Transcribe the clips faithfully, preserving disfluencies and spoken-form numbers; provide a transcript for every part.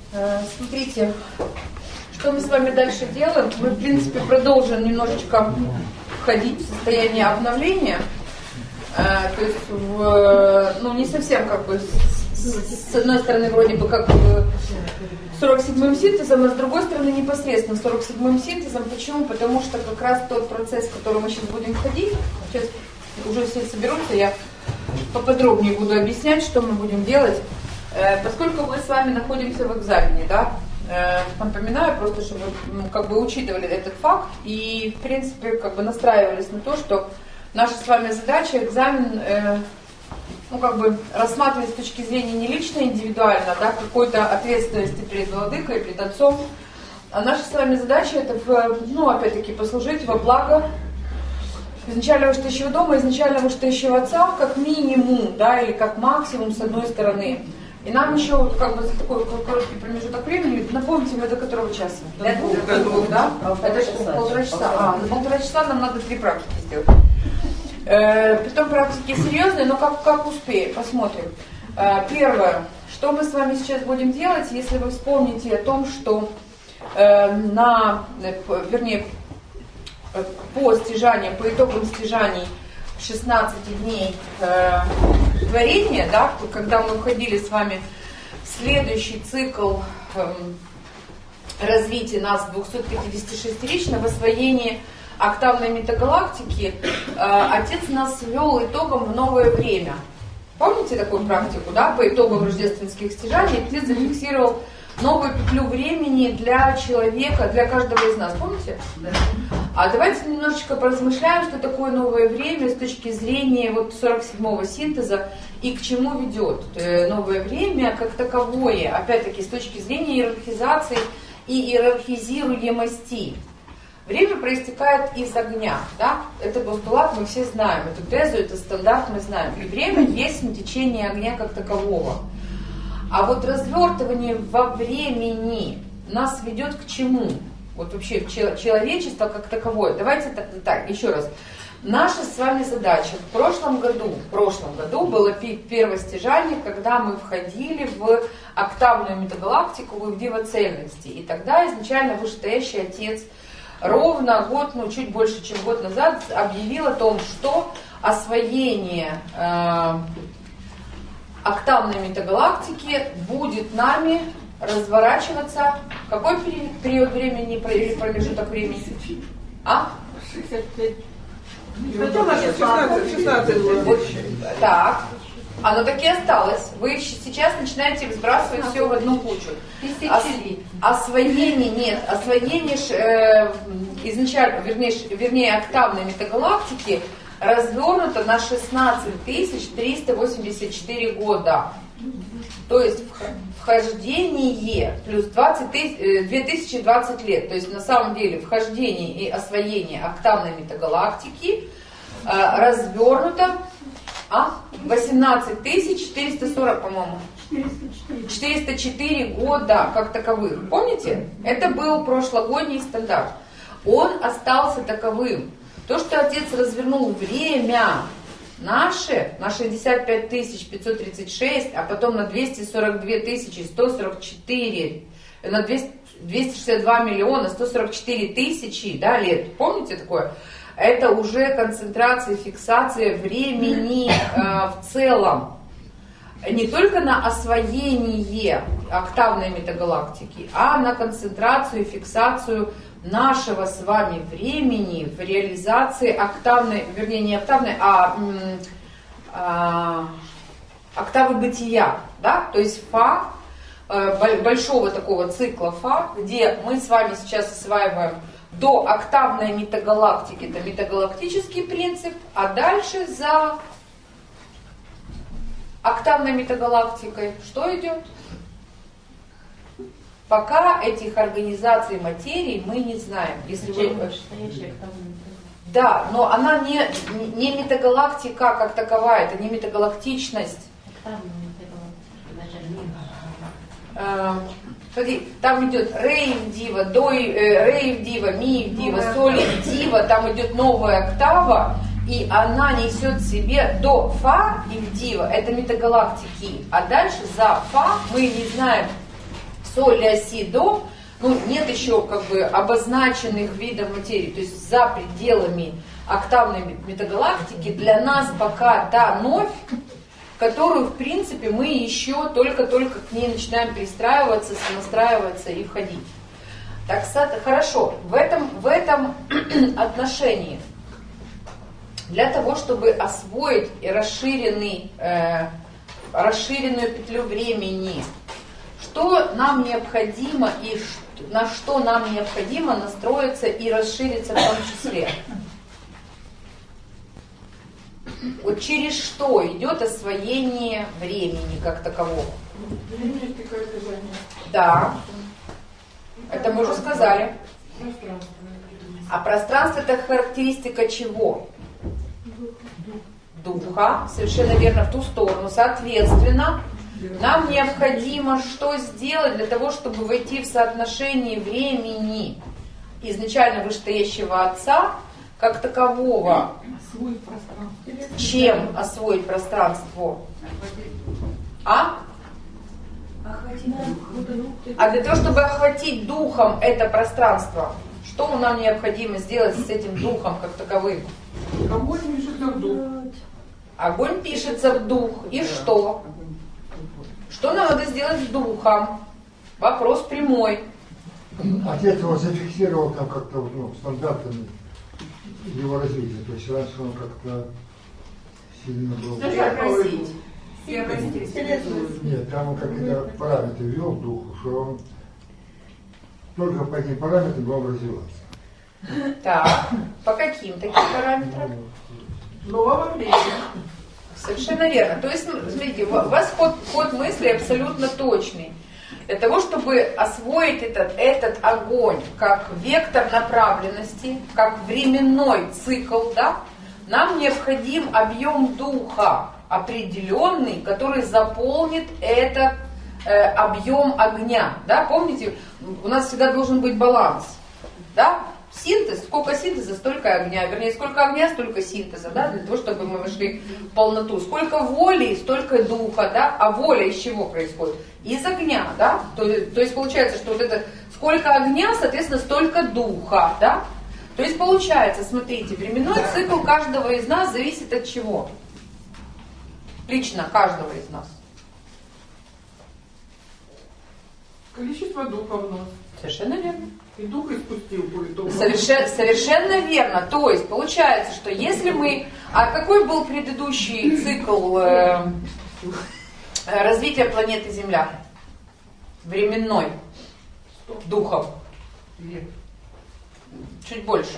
Смотрите, что мы с вами дальше делаем. Мы, в принципе, продолжим немножечко входить в состояние обновления. То есть, в, ну, не совсем как бы с, с одной стороны, вроде бы как сорок седьмым синтезом, а с другой стороны, непосредственно сорок седьмым синтезом. Почему? Потому что как раз тот процесс, в который мы сейчас будем входить, сейчас уже все соберутся, я поподробнее буду объяснять, что мы будем делать. Поскольку мы с вами находимся в экзамене, да, напоминаю просто, чтобы ну, как бы учитывали этот факт и, в принципе, как бы настраивались на то, что наша с вами задача экзамен, э, ну, как бы рассматривать с точки зрения не лично, индивидуально, да, какой-то ответственности перед владыкой, перед отцом. А наша с вами задача это, ну, опять-таки, послужить во благо изначально вышестоящего дома, изначально вышестоящего отца, как минимум, да, или как максимум, с одной стороны. И нам еще, как бы, за такой короткий промежуток времени, напомните, мы до которого часа? До двух, до двух, да? Это же полтора часа. А, на полтора часа нам надо три практики сделать. Э, притом практики серьезные, но как, как успеем, посмотрим. Э, первое, что мы с вами сейчас будем делать, если вы вспомните о том, что э, на, вернее, по стяжанию, по итогам стяжаний шестнадцати дней э, творения, да, когда мы входили с вами в следующий цикл э, развития нас двухсотпятидесятишестирично в освоении октавной метагалактики, э, Отец нас ввел итогом в новое время. Помните такую практику, да? По итогам рождественских стяжаний Отец зафиксировал новую петлю времени для человека, для каждого из нас. Помните? Да. А давайте немножечко поразмышляем, что такое новое время с точки зрения вот сорок седьмого синтеза и к чему ведет новое время как таковое, опять-таки с точки зрения иерархизации и иерархизируемости. Время проистекает из огня, да? Это постулат, мы все знаем, эту тезу, это стандарт, мы знаем. И время есть течение огня как такового. А вот развертывание во времени нас ведет к чему? Вот вообще человечество как таковое. Давайте так, так еще раз. Наша с вами задача в прошлом году, в прошлом году было первое стяжание, когда мы входили в октавную метагалактику, в дивоцельности. И тогда изначально вышестоящий Отец ровно год, ну чуть больше, чем год назад объявил о том, что освоение э, октавной метагалактики будет нами разворачиваться. Какой период времени, промежуток времени? А? шестьдесят пять. Так. Оно так и осталось. Вы сейчас начинаете сбрасывать все в одну кучу. Ос, освоение, нет, освоение э, изначально, вернее, вернее, октавной метагалактики развернуто на шестнадцать тысяч триста восемьдесят четыре года. То есть вхождение плюс двадцать тысяч, две тысячи двадцать лет. То есть на самом деле вхождение и освоение октавной метагалактики э, развернуто а, восемнадцать тысяч четыреста сорок, по-моему. четыреста четыре года как таковых. Помните? Это был прошлогодний стандарт. Он остался таковым. То, что Отец развернул время наше на шестьдесят пять тысяч пятьсот тридцать шесть, а потом на двести сорок две тысячи сто сорок четыре, на двести, двести шестьдесят два миллиона сто сорок четыре тысячи, да, лет. Помните такое? Это уже концентрация, фиксация времени э, в целом. Не только на освоение октавной метагалактики, а на концентрацию и фиксацию нашего с вами времени в реализации октавной, вернее не октавной, а, а октавы бытия, да, то есть фа, большого такого цикла фа, где мы с вами сейчас осваиваем до октавной метагалактики, это метагалактический принцип, а дальше за октавной метагалактикой что идет? Пока этих организаций материи мы не знаем. Если вы... Да, но она не, не метагалактика как таковая, это не метагалактичность. Смотри, там идет рейв дива, дой, э, рейв дива, мив дива, солид дива, там идет новая октава, и она несет в себе до фа и в дива, это метагалактики, а дальше за фа мы не знаем соль, ля, си, до, ну, нет еще как бы обозначенных видов материи, то есть за пределами октавной метагалактики для нас пока та новь, которую, в принципе, мы еще только-только к ней начинаем перестраиваться, сонастраиваться и входить. Так, хорошо, в этом, в этом отношении, для того, чтобы освоить расширенный, э, расширенную петлю времени, что нам необходимо и что, на что нам необходимо настроиться и расшириться в том числе? Вот через что идет освоение времени как такового? Да. Это мы уже сказали. А пространство — это характеристика чего? Духа. Совершенно верно, в ту сторону. Соответственно, нам необходимо что сделать для того, чтобы войти в соотношение времени изначально вышестоящего Отца как такового? Освоить пространство. Чем освоить пространство? А? А для того, чтобы охватить духом это пространство, что нам необходимо сделать с этим духом как таковым? Огонь пишется в дух. Огонь пишется в дух. И что? Что нам надо сделать с духом? Вопрос прямой. Отец его зафиксировал там как-то, ну, стандартами его развития. То есть раньше он как-то сильно был... Преобразить. Нет, там он какие-то параметры ввел в духу, что он только по этим параметрам мог развиваться. Так, по каким таким параметрам? Нового времени. Совершенно верно. То есть, смотрите, у вас ход, ход мысли абсолютно точный. Для того, чтобы освоить этот, этот огонь как вектор направленности, как временной цикл, да, нам необходим объем духа определенный, который заполнит этот э, объем огня. Да? Помните, у нас всегда должен быть баланс. Да? Синтез, сколько синтеза, столько огня. Вернее, сколько огня, столько синтеза, да, для того, чтобы мы вошли в полноту. Сколько воли, столько духа, да. А воля из чего происходит? Из огня, да. То, то есть получается, что вот это сколько огня, соответственно, столько духа, да. То есть получается, смотрите, временной цикл каждого из нас зависит от чего? Лично каждого из нас. Количество духа в нас. Совершенно верно. И дух испустил по итогу. Совершенно, совершенно верно. То есть получается, что если мы... А какой был предыдущий цикл э, развития планеты Земля? Временной. Духом. Чуть больше.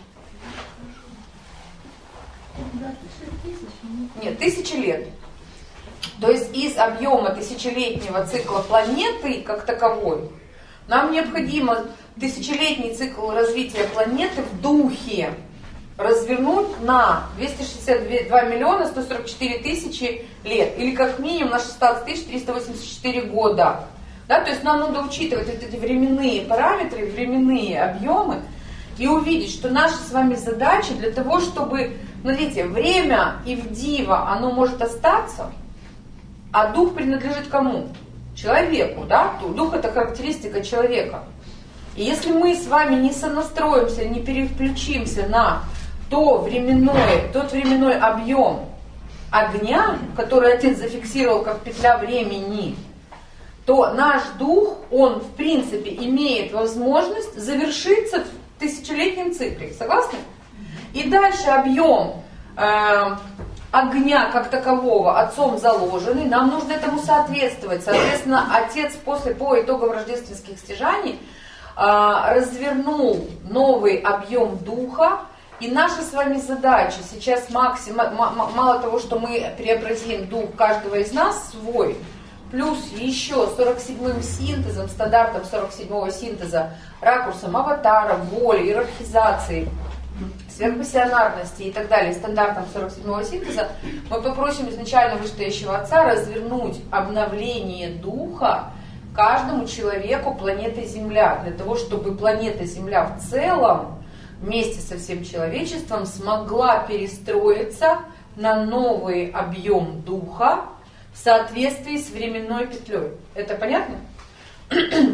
Нет, тысячи лет. То есть из объема тысячелетнего цикла планеты как таковой нам необходимо тысячелетний цикл развития планеты в духе развернуть на двести шестьдесят два миллиона сто сорок четыре тысячи лет. Или как минимум на шестнадцать тысяч триста восемьдесят четыре года. Да, то есть нам надо учитывать вот эти временные параметры, временные объемы и увидеть, что наша с вами задача для того, чтобы, смотрите, время и в диво, оно может остаться, а дух принадлежит кому? Человеку, да? Дух — это характеристика человека. И если мы с вами не сонастроимся, не переключимся на то временное, тот временной объем огня, который Отец зафиксировал как петля времени, то наш дух, он в принципе имеет возможность завершиться в тысячелетнем цикле. Согласны? И дальше объем э, огня как такового Отцом заложенный, нам нужно этому соответствовать. Соответственно, Отец после, по итогам рождественских стяжаний э, развернул новый объем духа. И наша с вами задача сейчас максимум, мало того, что мы преобразим дух каждого из нас свой, плюс еще сорок седьмым синтезом, стандартом сорок седьмого синтеза, ракурсом аватара, воли, иерархизации, сверхпассионарности и так далее, стандартом сорок седьмого синтеза, мы попросим изначально вышестоящего Отца развернуть обновление духа каждому человеку планеты Земля, для того, чтобы планета Земля в целом вместе со всем человечеством смогла перестроиться на новый объем духа в соответствии с временной петлей. Это понятно?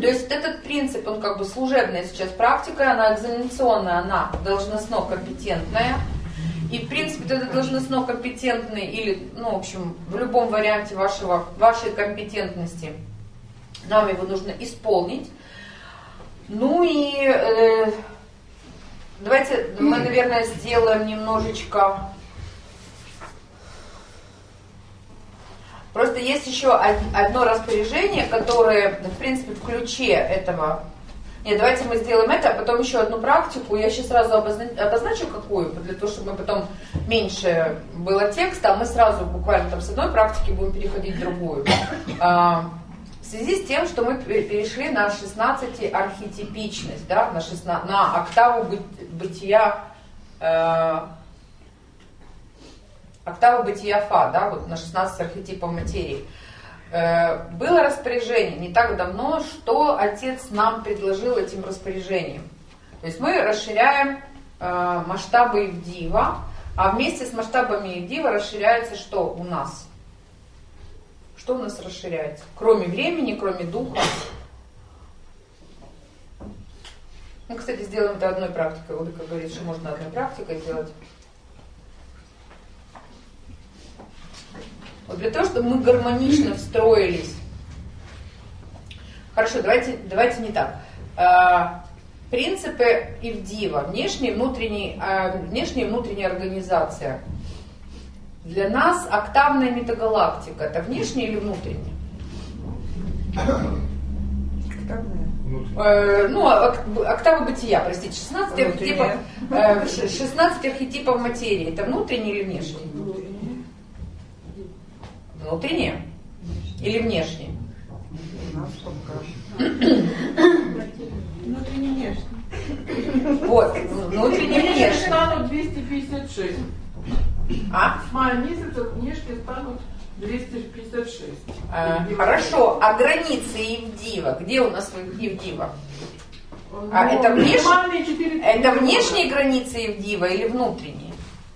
То есть вот этот принцип, он как бы служебная сейчас практика, она экзаменационная, она должностно-компетентная. И в принципе этот должностно-компетентный или, ну, в общем, в любом варианте вашего, вашей компетентности нам его нужно исполнить. Ну и э, давайте мы, наверное, сделаем немножечко... Просто есть еще одно распоряжение, которое, в принципе, в ключе этого... Нет, давайте мы сделаем это, а потом еще одну практику. Я сейчас сразу обозначу, обозначу какую, для того, чтобы мы потом меньше было текста, а мы сразу буквально там с одной практики будем переходить в другую. В связи с тем, что мы перешли на шестнадцатиархетипичность, да, на, шестнадцать, на октаву бытия, э, октаву бытия Фа, да, вот на шестнадцать архетипов материи. Э, было распоряжение не так давно, что Отец нам предложил этим распоряжением. То есть мы расширяем э, масштабы Ивдива, а вместе с масштабами Ивдива расширяется что у нас? Что у нас расширяется? Кроме времени, кроме духа. Ну, кстати, сделаем это одной практикой. Владыка говорит, что можно одной практикой сделать. Вот для того, чтобы мы гармонично встроились. Хорошо, давайте, давайте не так. Принципы Ивдива, внешняя и внутренняя, внешняя и внутренняя организация. Для нас октавная метагалактика — это внешняя или внутренняя? Октавная. Э, ну, октава бытия, простите, шестнадцать архетипов, э, шестнадцать архетипов материи. Это внутренние или внешние? Внутренние или внешние? Внутренне внешне. Вот, внутренние внешние. Станут двести пятьдесят шесть. А? С мая месяца внешне станут двести пятьдесят шесть. А, хорошо, а границы Ивдива? Где у нас Ивдива? А Ну, это, внеш... это миллиона. внешние границы Ивдива или внутренние?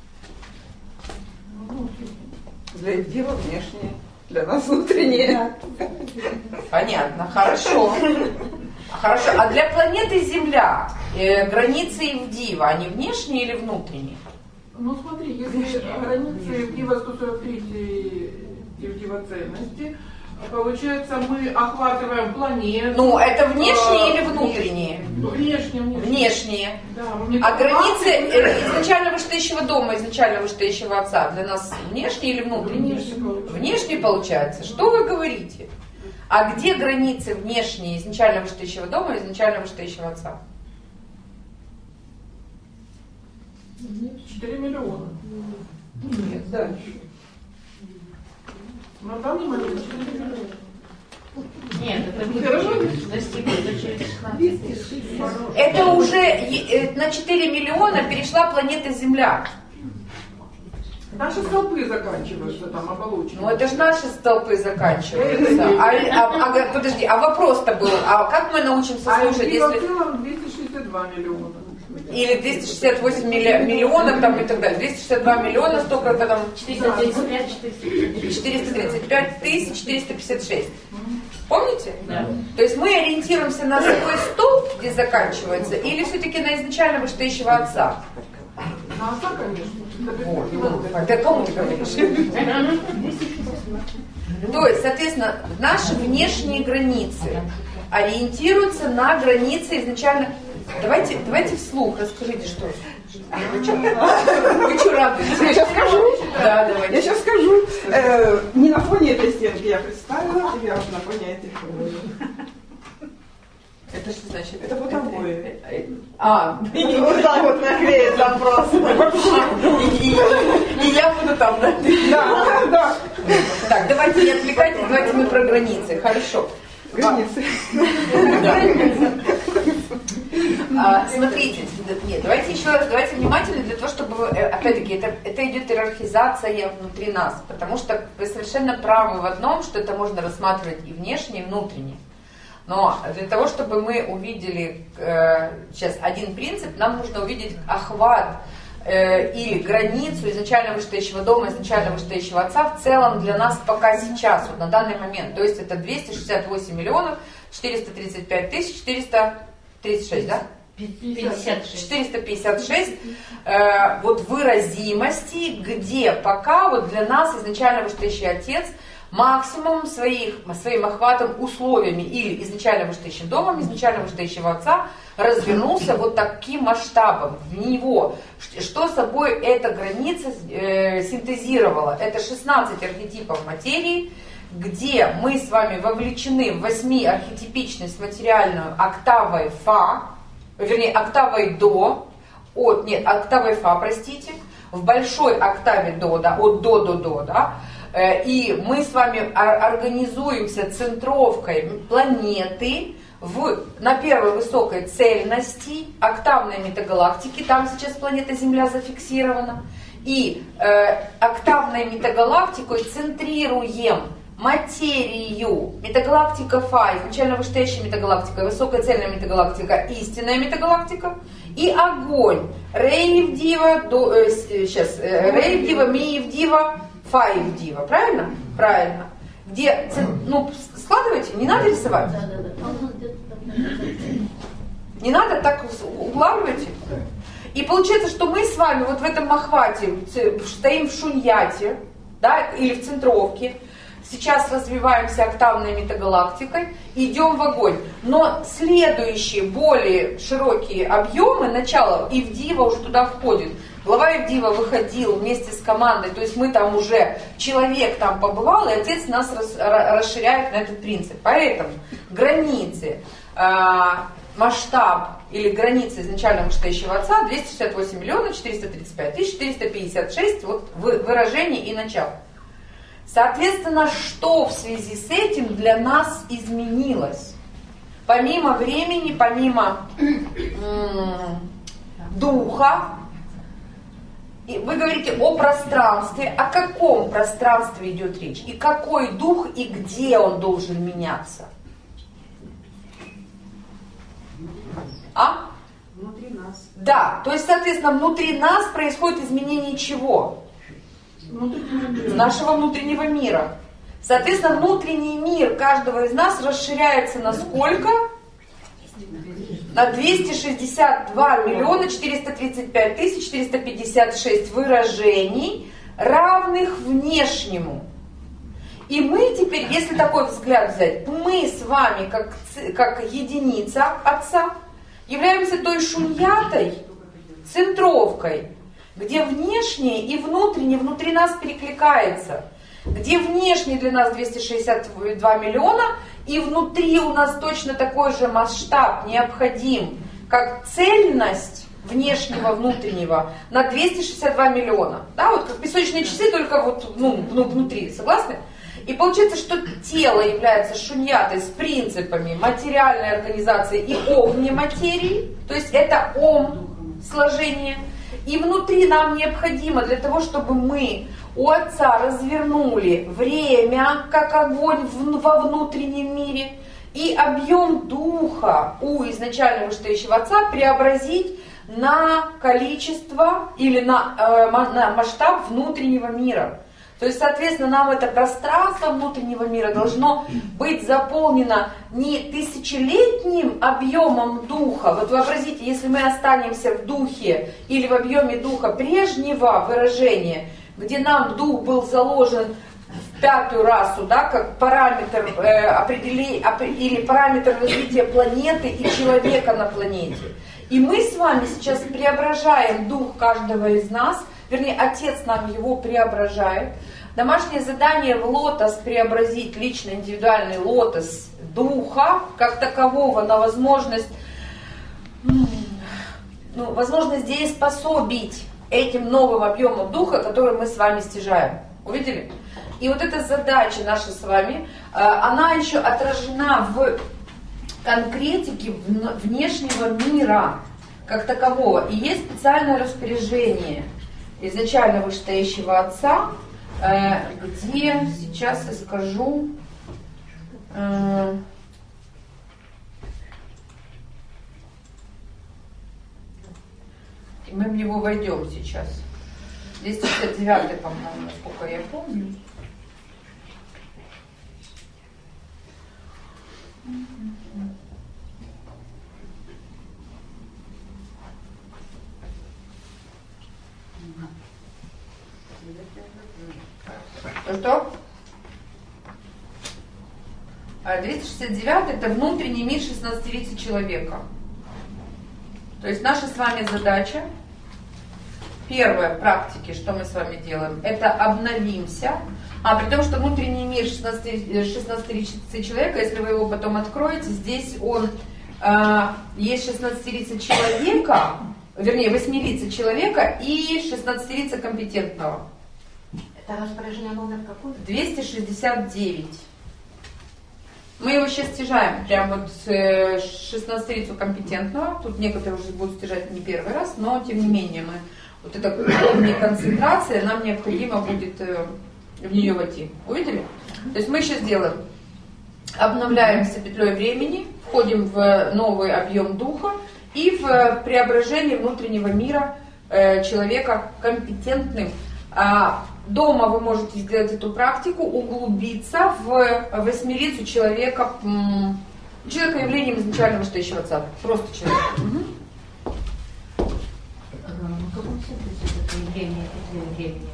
Для Ивдива внешние, для нас внутренние. Понятно, хорошо. Хорошо, а для планеты Земля э, границы Ивдива, они внешние или внутренние? Ну смотри, если границы Ивдива сто сорок три Ивдива ценности, получается, мы охватываем планету. Ну, это внешние или внутренние? Внешние, внешние. Внешние. Да, мы А границы э, изначально вышестоящего дома, изначально вышестоящего отца для нас внешние или внутренние? Внешние получается. Внешние получается. Что вы говорите? А где границы внешние изначально вышестоящего дома и изначально вышестоящего отца? четыре миллиона. Нет, дальше. На данный момент четыре миллиона. Нет, это будет достигнуто через шестнадцать. Это уже э, на четыре миллиона перешла планета Земля. Наши столпы заканчиваются там, оболочки. Ну это же наши столпы заканчиваются. А, а, а, подожди, а вопрос-то был, а как мы научимся А слушать, Ивдива если... в целом двести шестьдесят два миллиона. Или двести шестьдесят восемь миллионов там и так далее. двести шестьдесят два миллиона, столько-то там... четыреста тридцать пять, четыреста тридцать пять тысяч четыреста пятьдесят шесть. Помните? Да. То есть мы ориентируемся на свой столб, где заканчивается, или все-таки на изначально вышестоящего отца? На отца, конечно. Вот. Это кому ты говоришь? То есть, соответственно, наши внешние границы ориентируются на границы изначально... Давайте, давайте вслух расскажите, что... Вы что, вы что радуетесь? Я сейчас скажу. Да, давайте. Я сейчас скажу. Э, не на фоне этой стенки я представила, я на фоне этих. Это что значит? Это вот обои. А, Вот так вот наклеить там просто. и я буду там, да? Да, да. Так, давайте не отвлекайтесь, давайте мы про границы. Хорошо. Границы. А, смотрите, нет, давайте еще раз, давайте внимательно для того, чтобы, опять-таки, это, это идет иерархизация внутри нас, потому что вы совершенно правы в одном, что это можно рассматривать и внешне, и внутренне. Но для того, чтобы мы увидели э, сейчас один принцип, нам нужно увидеть охват э, или границу изначально вышестоящего дома, изначально вышестоящего отца в целом для нас пока сейчас, вот на данный момент. То есть это двести шестьдесят восемь миллионов четыреста тридцать пять тысяч четыреста тридцать шесть, да? пятьдесят шесть. четыреста пятьдесят шесть э, вот выразимости, где пока вот для нас изначально вышестоящий отец максимум своих, своим охватом условиями или изначально вышестоящим домом, изначально вышестоящего отца развернулся вот таким масштабом в него. Что собой эта граница э, синтезировала? Это шестнадцать архетипов материи, где мы с вами вовлечены в восьми архетипичность материальную октавой Фа, вернее октавой До, от, нет, октавой Фа, простите, в большой октаве До, да, от До до До, да, и мы с вами организуемся центровкой планеты в, на первой высокой цельности октавной метагалактики, там сейчас планета Земля зафиксирована, и э, октавной метагалактикой центрируем материю. Метагалактика Фа, изначально вышестоящая метагалактика, высокая цельная метагалактика, истинная метагалактика, и огонь. Рейвдива, до, э, сейчас, э, Рейвдива, Миевдива, Фаевдива, правильно? Правильно. Где, ну, складывайте, не надо рисовать. Да, да, да. Не надо так углавливайте. И получается, что мы с вами вот в этом охвате стоим в шуньяте, да, или в центровке. Сейчас развиваемся октавной метагалактикой, идем в огонь. Но следующие, более широкие объемы, начало Ивдива уже туда входит. Глава Ивдива выходил вместе с командой, то есть мы там уже, человек там побывал, и отец нас рас, расширяет на этот принцип. Поэтому границы, э, масштаб или границы изначально вышестоящего отца двести шестьдесят восемь миллионов четыреста тридцать пять тысяч четыреста пятьдесят шесть вот, выражений и начал. Соответственно, что в связи с этим для нас изменилось? Помимо времени, помимо м- духа, и вы говорите о пространстве. О каком пространстве идет речь? И какой дух, и где он должен меняться? А? Внутри нас. Да, то есть, соответственно, внутри нас происходит изменение чего? Нашего внутреннего мира. Соответственно, внутренний мир каждого из нас расширяется на сколько? На двести шестьдесят два миллиона четыреста тридцать пять тысяч четыреста пятьдесят шесть выражений, равных внешнему. И мы теперь, если такой взгляд взять, мы с вами, как, как единица Отца, являемся той шуньятой, центровкой, где внешнее и внутреннее внутри нас перекликается, где внешне для нас двести шестьдесят два миллиона, и внутри у нас точно такой же масштаб необходим, как цельность внешнего, внутреннего на двести шестьдесят два миллиона. Да, вот как песочные часы, только вот ну, внутри, согласны? И получается, что тело является шуньятой с принципами материальной организации и омни материи, то есть это ом сложение. И внутри нам необходимо для того, чтобы мы у Отца развернули время, как огонь в, во внутреннем мире, и объем духа у изначально вышестоящего Отца преобразить на количество или на, э, на масштаб внутреннего мира. То есть, соответственно, нам это пространство внутреннего мира должно быть заполнено не тысячелетним объемом духа. Вот вообразите, если мы останемся в духе или в объеме духа прежнего выражения, где нам дух был заложен в пятую расу, да, как параметр э, определения или параметр развития планеты и человека на планете. И мы с вами сейчас преображаем дух каждого из нас, вернее, Отец нам его преображает. Домашнее задание в лотос преобразить лично индивидуальный лотос духа как такового на возможность, ну, возможность дееспособить этим новым объемом духа, который мы с вами стяжаем. Увидели? И вот эта задача наша с вами, она еще отражена в конкретике внешнего мира как такового. И есть специальное распоряжение изначально вышестоящего Отца, где, сейчас я скажу, и мы в него войдем сейчас. двести шестьдесят девятый, по-моему, насколько я помню. Что-что? двести шестьдесят девять это внутренний мир шестнадцатилицый человека. То есть наша с вами задача, первая практики, что мы с вами делаем, это обновимся. А при том, что внутренний мир шестнадцатилицый человека, если вы его потом откроете, здесь он э, есть шестнадцатилицый человека, вернее восьмилицый человека и шестнадцатилицый компетентного. Это распоряжение номер какой? двести шестьдесят девять. Мы его сейчас стяжаем, прям вот с шестнадцатилицу компетентного. Тут некоторые уже будут стяжать не первый раз, но тем не менее мы вот эта уровень концентрации, нам необходимо будет в нее войти. Увидели? То есть мы сейчас делаем, обновляемся петлей времени, входим в новый объем духа и в преображение внутреннего мира человека компетентным. Дома вы можете сделать эту практику, углубиться в восьмилицу человека, человека явлением изначального стоящего отца. Просто человек. Угу. В каком синтезе это явление, это явление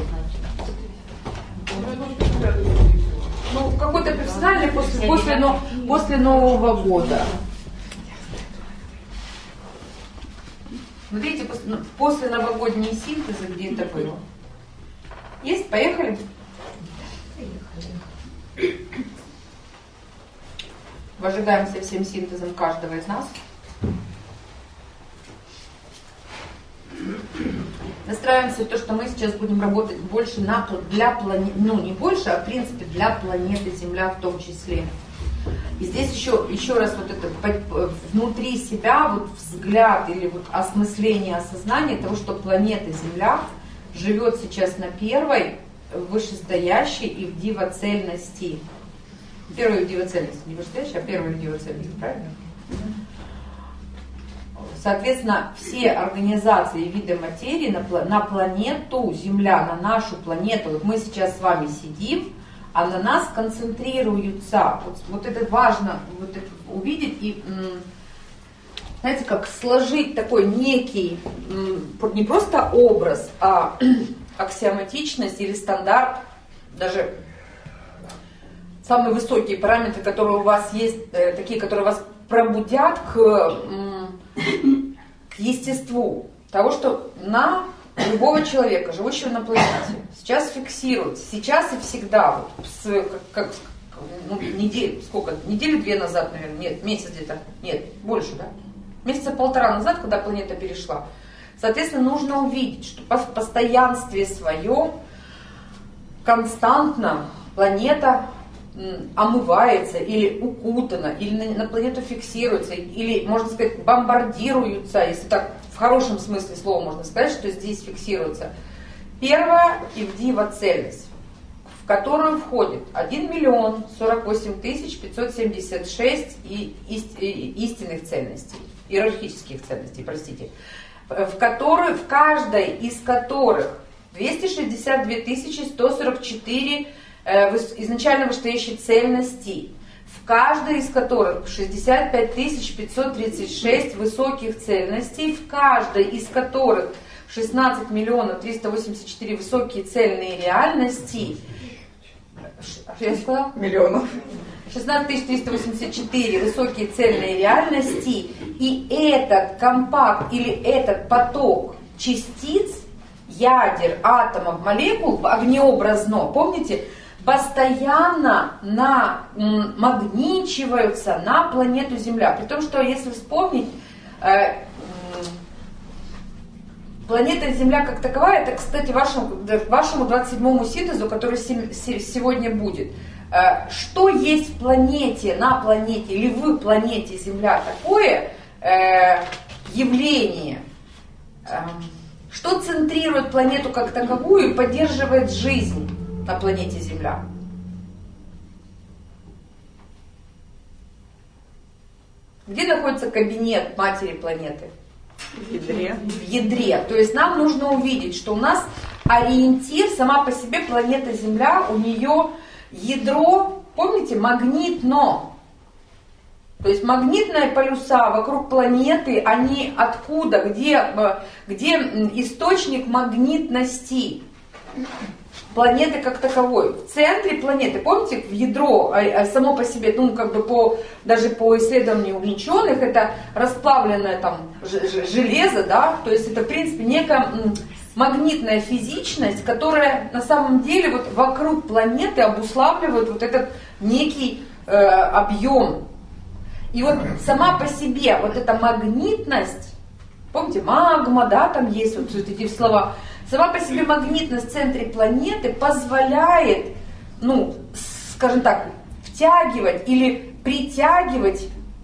было Ну, какой-то персональный после, после, но, после Нового года. Смотрите, после, после новогодние синтезы, где это было? Есть? Поехали? Поехали. Вожигаемся всем синтезом каждого из нас. Настраиваемся то, что мы сейчас будем работать больше на, для планеты, ну не больше, а в принципе для планеты Земля в том числе. И здесь еще, еще раз вот это внутри себя вот взгляд или вот осмысление, осознание того, что планета Земля живет сейчас на первой, вышестоящей и в дивоцельности. Первой в дивоцельности, не вышестоящей, а первой в дивоцельности, правильно? Соответственно, все организации и виды материи на, на планету Земля, на нашу планету, вот мы сейчас с вами сидим, а на нас концентрируются. Вот, вот это важно вот это увидеть и, знаете, как сложить такой некий, не просто образ, а аксиоматичность или стандарт, даже самые высокие параметры, которые у вас есть, такие, которые вас пробудят к, к естеству того, что на любого человека, живущего на планете, сейчас фиксируется, сейчас и всегда, вот, с, как, как ну, неделю, сколько, недели две назад, наверное, нет, месяц где-то, нет, больше, да? Месяца полтора назад, когда планета перешла. Соответственно, нужно увидеть, что в постоянстве своем константно планета омывается или укутана, или на, на планету фиксируется, или, можно сказать, бомбардируются, если так в хорошем смысле слова можно сказать, что здесь фиксируется. Первая ивдива-цельность, в которую входит один миллион сорок восемь тысяч пятьсот семьдесят шесть и, и, и, истинных ценностей, иерархических ценностей, простите, в которой, в каждой из которых двести шестьдесят две тысячи сто сорок четыре э, изначально вышестоящей цельности, в каждой из которых шестьдесят пять тысяч пятьсот тридцать шесть высоких цельностей, в каждой из которых шестнадцать миллионов триста восемьдесят четыре высокие цельные реальности. Что я сказала? Миллионов. шестнадцать тысяч триста восемьдесят четыре высокие цельные реальности, и этот компакт или этот поток частиц, ядер, атомов, молекул огнеобразно, помните, постоянно на, м, магничиваются на планету Земля. При том, что если вспомнить, э, планета Земля как таковая, это, кстати, вашему, вашему двадцать седьмому синтезу, который сегодня будет. Что есть в планете, на планете или в планете Земля такое э, явление, э, что центрирует планету как таковую и поддерживает жизнь на планете Земля? Где находится кабинет матери планеты? В ядре. В ядре. То есть нам нужно увидеть, что у нас ориентир, сама по себе планета Земля, у нее ядро, помните, магнитно. То есть магнитные полюса вокруг планеты, они откуда, где, где источник магнитности? планеты как таковой. В центре планеты, помните, в ядро само по себе, ну как бы по, даже по исследованию ученых, это расплавленное там железо, да, то есть это в принципе некая магнитная физичность, которая на самом деле вот вокруг планеты обуславливает вот этот некий э, объем. И вот сама по себе вот эта магнитность, помните, магма, да, там есть вот эти слова. Сама по себе магнитность в центре планеты позволяет, ну, скажем так, втягивать или притягивать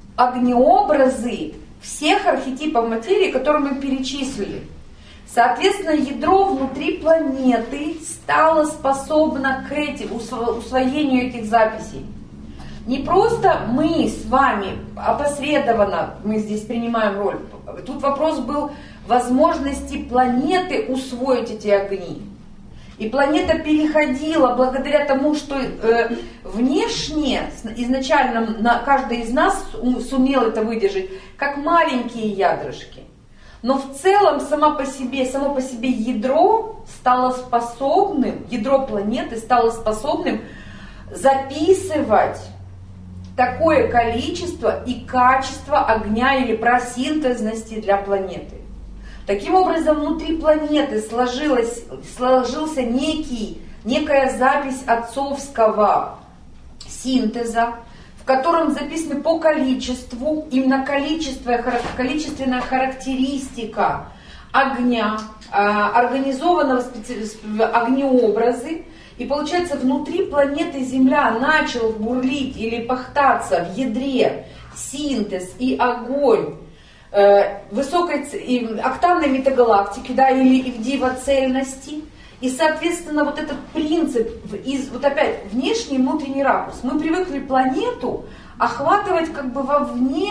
огнеобразы всех архетипов материи, которые мы перечислили. Соответственно, ядро внутри планеты стало способно к этим, усвоению этих записей. Не просто мы с вами опосредованно, мы здесь принимаем роль. Тут вопрос был возможности планеты усвоить эти огни. И планета переходила благодаря тому, что э, внешне, изначально на, каждый из нас сумел это выдержать, как маленькие ядрышки. Но в целом сама по себе, само по себе ядро стало способным, ядро планеты стало способным записывать такое количество и качество огня или просинтезности для планеты. Таким образом, внутри планеты сложилось, сложился некий, некая запись отцовского синтеза, в котором записаны по количеству, именно количество, количественная характеристика огня, организованного огнеобразы. И получается, внутри планеты Земля начал бурлить или пахтаться в ядре синтез и огонь э, высокой и октавной метагалактики, да, или в дивоцельности. И, соответственно, вот этот принцип, из, вот опять, внешний и внутренний ракурс. Мы привыкли планету охватывать как бы вовне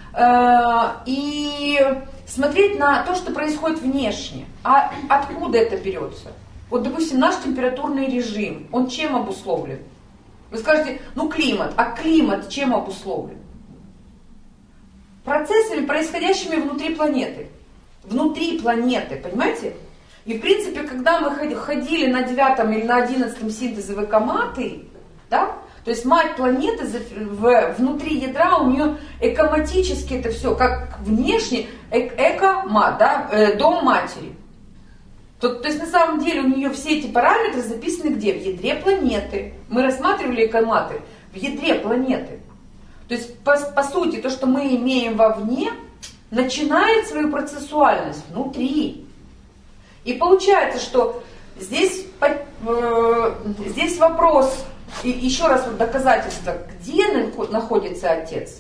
э, и смотреть на то, что происходит внешне. А откуда это берется? Вот, допустим, наш температурный режим, он чем обусловлен? Вы скажете, ну климат, а климат чем обусловлен? Процессами, происходящими внутри планеты. Внутри планеты, понимаете? И в принципе, когда мы ходили на девятом или на одиннадцатом синтезе в экоматы, да, то есть мать планеты внутри ядра, у нее экоматически это все, как внешне, экомат, да, дом матери. То, то есть на самом деле у нее все эти параметры записаны где? В ядре планеты. Мы рассматривали экоматы в ядре планеты. То есть по, по сути то, что мы имеем вовне, начинает свою процессуальность внутри. И получается, что здесь, э, здесь вопрос, и еще раз вот доказательство, где находится Отец?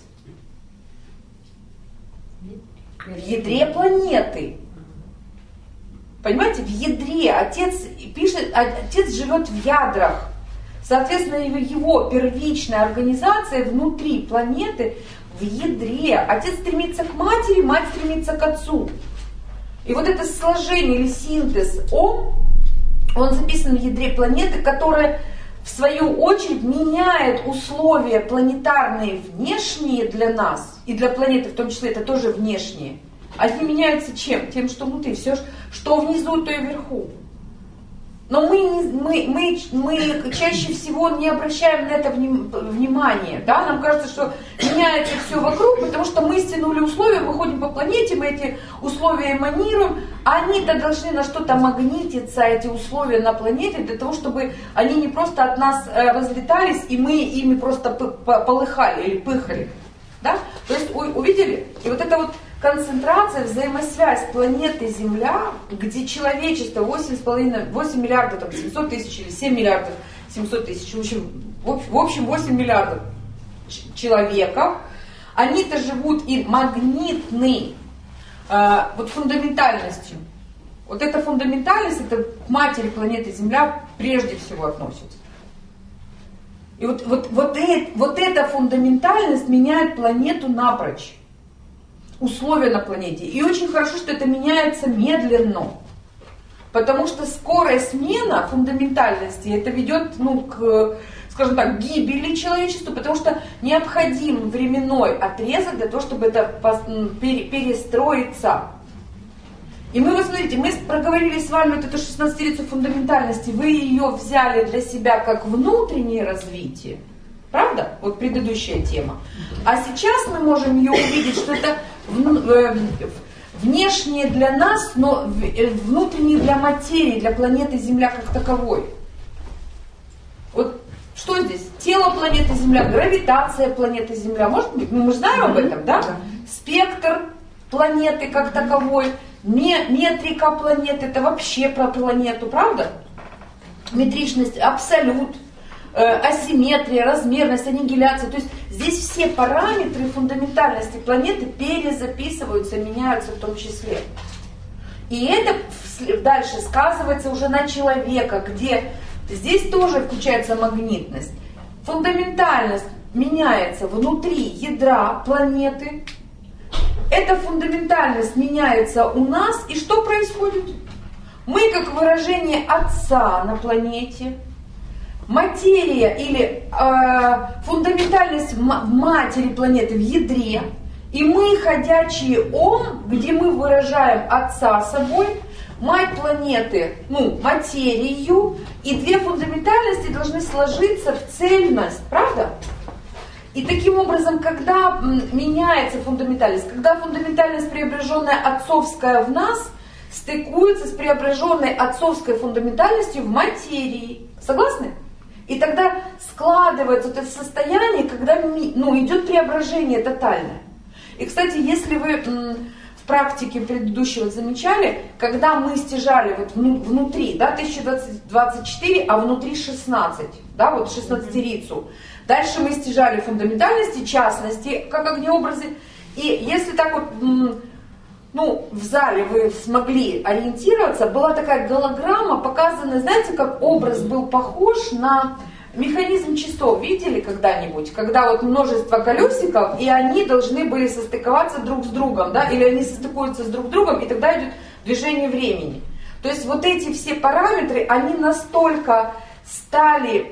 В ядре планеты. Понимаете, в ядре Отец пишет, Отец живет в ядрах. Соответственно, его первичная организация внутри планеты в ядре. Отец стремится к матери, мать стремится к Отцу. И вот это сложение или синтез Ом, он записан в ядре планеты, которая в свою очередь меняет условия планетарные внешние для нас, и для планеты в том числе это тоже внешние. Они меняются чем? Тем, что внутри. Все, что внизу, то и вверху. Но мы, мы, мы, мы чаще всего не обращаем на это внимания. Да? Нам кажется, что меняется все вокруг, потому что мы стянули условия, мы ходим по планете, мы эти условия эманируем, а они-то должны на что-то магнититься, эти условия на планете, для того, чтобы они не просто от нас разлетались, и мы ими просто полыхали или пыхали. Да? То есть увидели? И вот это вот концентрация, взаимосвязь планеты Земля, где человечество восемь с половиной, восемь миллиардов, там, семьсот тысяч или семь миллиардов семьсот тысяч, в общем, в общем восемь миллиардов человеков, они-то живут и магнитны э, вот фундаментальностью. Вот эта фундаментальность, это к матери планеты Земля прежде всего относится. И вот, вот, вот, это, вот эта фундаментальность меняет планету напрочь. Условия на планете. И очень хорошо, что это меняется медленно. Потому что скорая смена фундаментальности, это ведет, ну, к, скажем так, гибели человечества, потому что необходим временной отрезок для того, чтобы это перестроиться. И мы, вот смотрите, мы проговорили с вами вот эту шестнадцатирицу фундаментальности, вы ее взяли для себя как внутреннее развитие, правда? Вот предыдущая тема. А сейчас мы можем ее увидеть, что это внешнее для нас, но внутреннее для материи, для планеты Земля как таковой. Вот что здесь? Тело планеты Земля, гравитация планеты Земля. Может быть, ну, мы знаем об этом, да? Спектр планеты как таковой, метрика планеты, это вообще про планету, правда? Метричность, абсолют, э, асимметрия, размерность, аннигиляция. То есть здесь все параметры фундаментальности планеты перезаписываются, меняются в том числе. И это дальше сказывается уже на человека, где здесь тоже включается магнитность. Фундаментальность меняется внутри ядра планеты. Эта фундаментальность меняется у нас, и что происходит? Мы, как выражение Отца на планете, материя или э, фундаментальность матери планеты в ядре, и мы, ходячие Ом, где мы выражаем Отца собой, мать планеты, ну, материю, и две фундаментальности должны сложиться в цельность, правда? И таким образом, когда меняется фундаментальность, когда фундаментальность, преображенная отцовская в нас, стыкуется с преображенной отцовской фундаментальностью в материи. Согласны? И тогда складывается вот это состояние, когда ну, идет преображение тотальное. И, кстати, если вы в практике предыдущего замечали, когда мы стяжали вот внутри, да, тысяча двадцать четыре, а внутри шестнадцать, да, вот шестнадцатирицу, дальше мы стяжали фундаментальности, частности, как огнеобразы. И если так вот, ну, в зале вы смогли ориентироваться, была такая голограмма, показанная, знаете, как образ был похож на механизм часов. Видели когда-нибудь? Когда вот множество колесиков, и они должны были состыковаться друг с другом, да, или они состыкуются с друг с другом, и тогда идет движение времени. То есть вот эти все параметры, они настолько стали,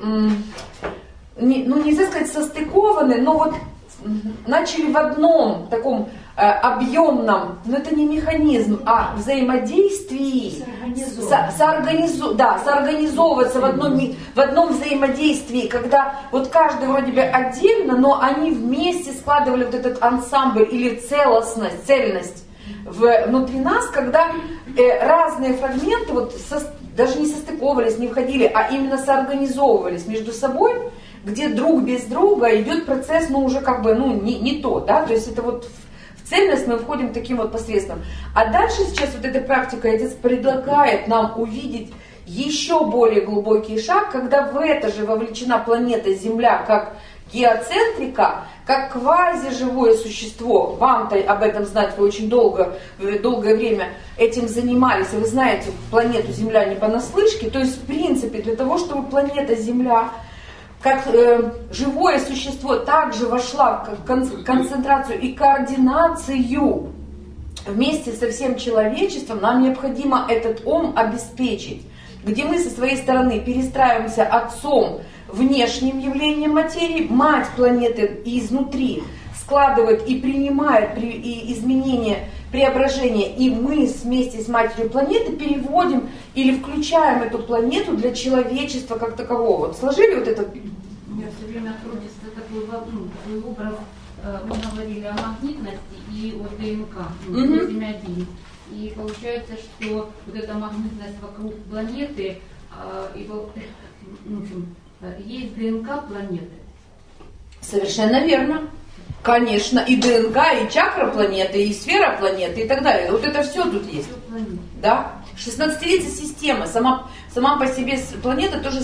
не, ну нельзя сказать состыкованы, но вот начали в одном таком э, объемном, но это не механизм, а взаимодействии, со, соорганизу, да, соорганизовываться в одном, в одном взаимодействии, когда вот каждый вроде бы отдельно, но они вместе складывали вот этот ансамбль или целостность, цельность в, внутри нас, когда э, разные фрагменты вот со, даже не состыковывались, не входили, а именно соорганизовывались между собой, где друг без друга идет процесс, ну, уже как бы, ну, не, не то, да, то есть это вот в, в цельность мы входим таким вот посредством. А дальше сейчас вот эта практика, Отец предлагает нам увидеть еще более глубокий шаг, когда в это же вовлечена планета Земля как геоцентрика, как квазиживое существо. Вам-то об этом знать, вы очень долго, долгое время этим занимались, и вы знаете планету Земля не понаслышке, то есть в принципе для того, чтобы планета Земля как э, живое существо также вошла в кон- концентрацию и координацию вместе со всем человечеством, нам необходимо этот ум обеспечить, где мы со своей стороны перестраиваемся отцом, внешним явлением материи, мать планеты изнутри складывает и принимает при, и изменения, преображения, и мы вместе с матерью планеты переводим или включаем эту планету для человечества как такового. Вот сложили вот этот? У меня все время крутится такой, ну, такой образ, мы говорили о магнитности и о ДНК, ну, восемь один. И получается, что вот эта магнитность вокруг планеты, и, ну, в общем, есть ДНК планеты. Совершенно верно. Конечно, и ДНК, и чакра планеты, и сфера планеты, и так далее. Вот это все тут есть. Да? шестнадцатилетняя система, сама, сама по себе планета тоже,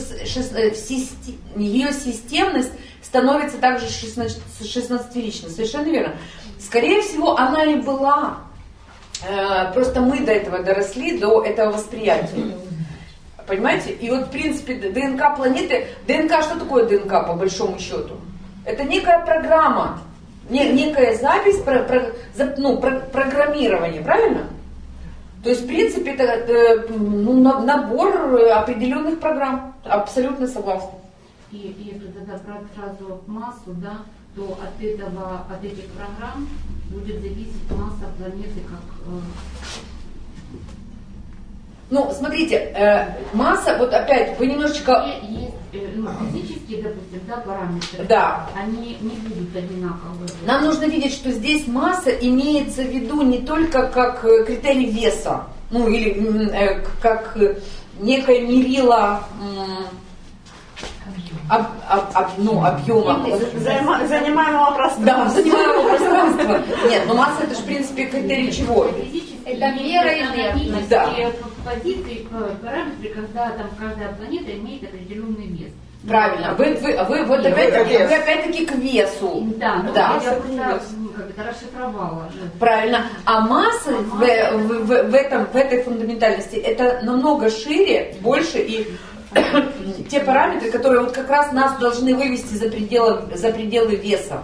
ее системность становится также шестнадцатилетней. Совершенно верно. Скорее всего, она и была. Просто мы до этого доросли, до этого восприятия. Понимаете? И вот, в принципе, ДНК планеты... ДНК, что такое ДНК, по большому счету? Это некая программа, не, некая запись, про, про, ну, про, программирование, правильно? То есть, в принципе, это, это ну, набор определенных программ. Абсолютно согласна. И если тогда брать сразу массу, да, то от этого, от этих программ будет зависеть масса планеты как... Э, Ну, смотрите, э, масса, вот опять, вы немножечко... Есть э, ну, физические, допустим, да, параметры, да. Они не будут одинаковые. Нам нужно видеть, что здесь масса имеется в виду не только как критерий веса, ну или э, как некое мерило э, об, об, об, ну, объема. Занима, занимаемого пространства. Да, занимаемого пространства. Нет, но масса это же в принципе критерий чего? Это мера энергии. Да. Позиции, параметры, когда там каждая планета имеет определенный вес. Правильно. Вы, вы, вы, вот опять-таки, вы опять-таки к весу. Да, да. Я просто ну, как это расшифровала. Правильно. А масса в, в, в, в, этом, в этой фундаментальности это намного шире, больше и те параметры, которые вот как раз нас должны вывести за пределы, за пределы веса.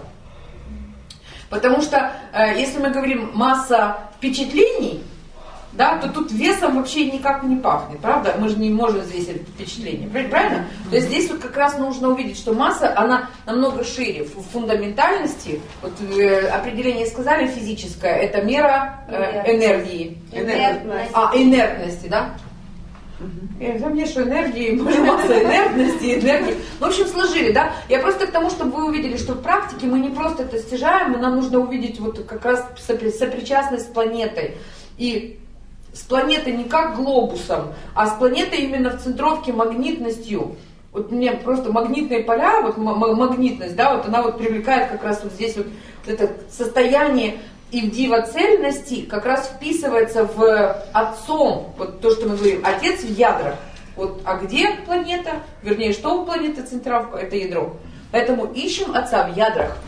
Потому что э, если мы говорим масса впечатлений, да, то тут весом вообще никак не пахнет, правда? Мы же не можем взвесить впечатление, правильно? То есть здесь вот как раз нужно увидеть, что масса, она намного шире в фундаментальности. Вот э, определение сказали физическое, это мера э, энергии. Инертность. А, инертности, да? Угу. Да мне что энергии, масса инертности, энергии. В общем, сложили, да? Я просто к тому, чтобы вы увидели, что в практике мы не просто это стяжаем, но нам нужно увидеть вот как раз сопричастность с планетой. И с планетой не как глобусом, а с планетой именно в центровке магнитностью. Вот мне просто магнитные поля, вот магнитность, да, вот она вот привлекает как раз вот здесь вот, вот это состояние и в дивоцельности как раз вписывается в отцом, вот то, что мы говорим, отец в ядрах. Вот, а где планета? Вернее, что у планеты центровка? Это ядро. Поэтому ищем отца в ядрах.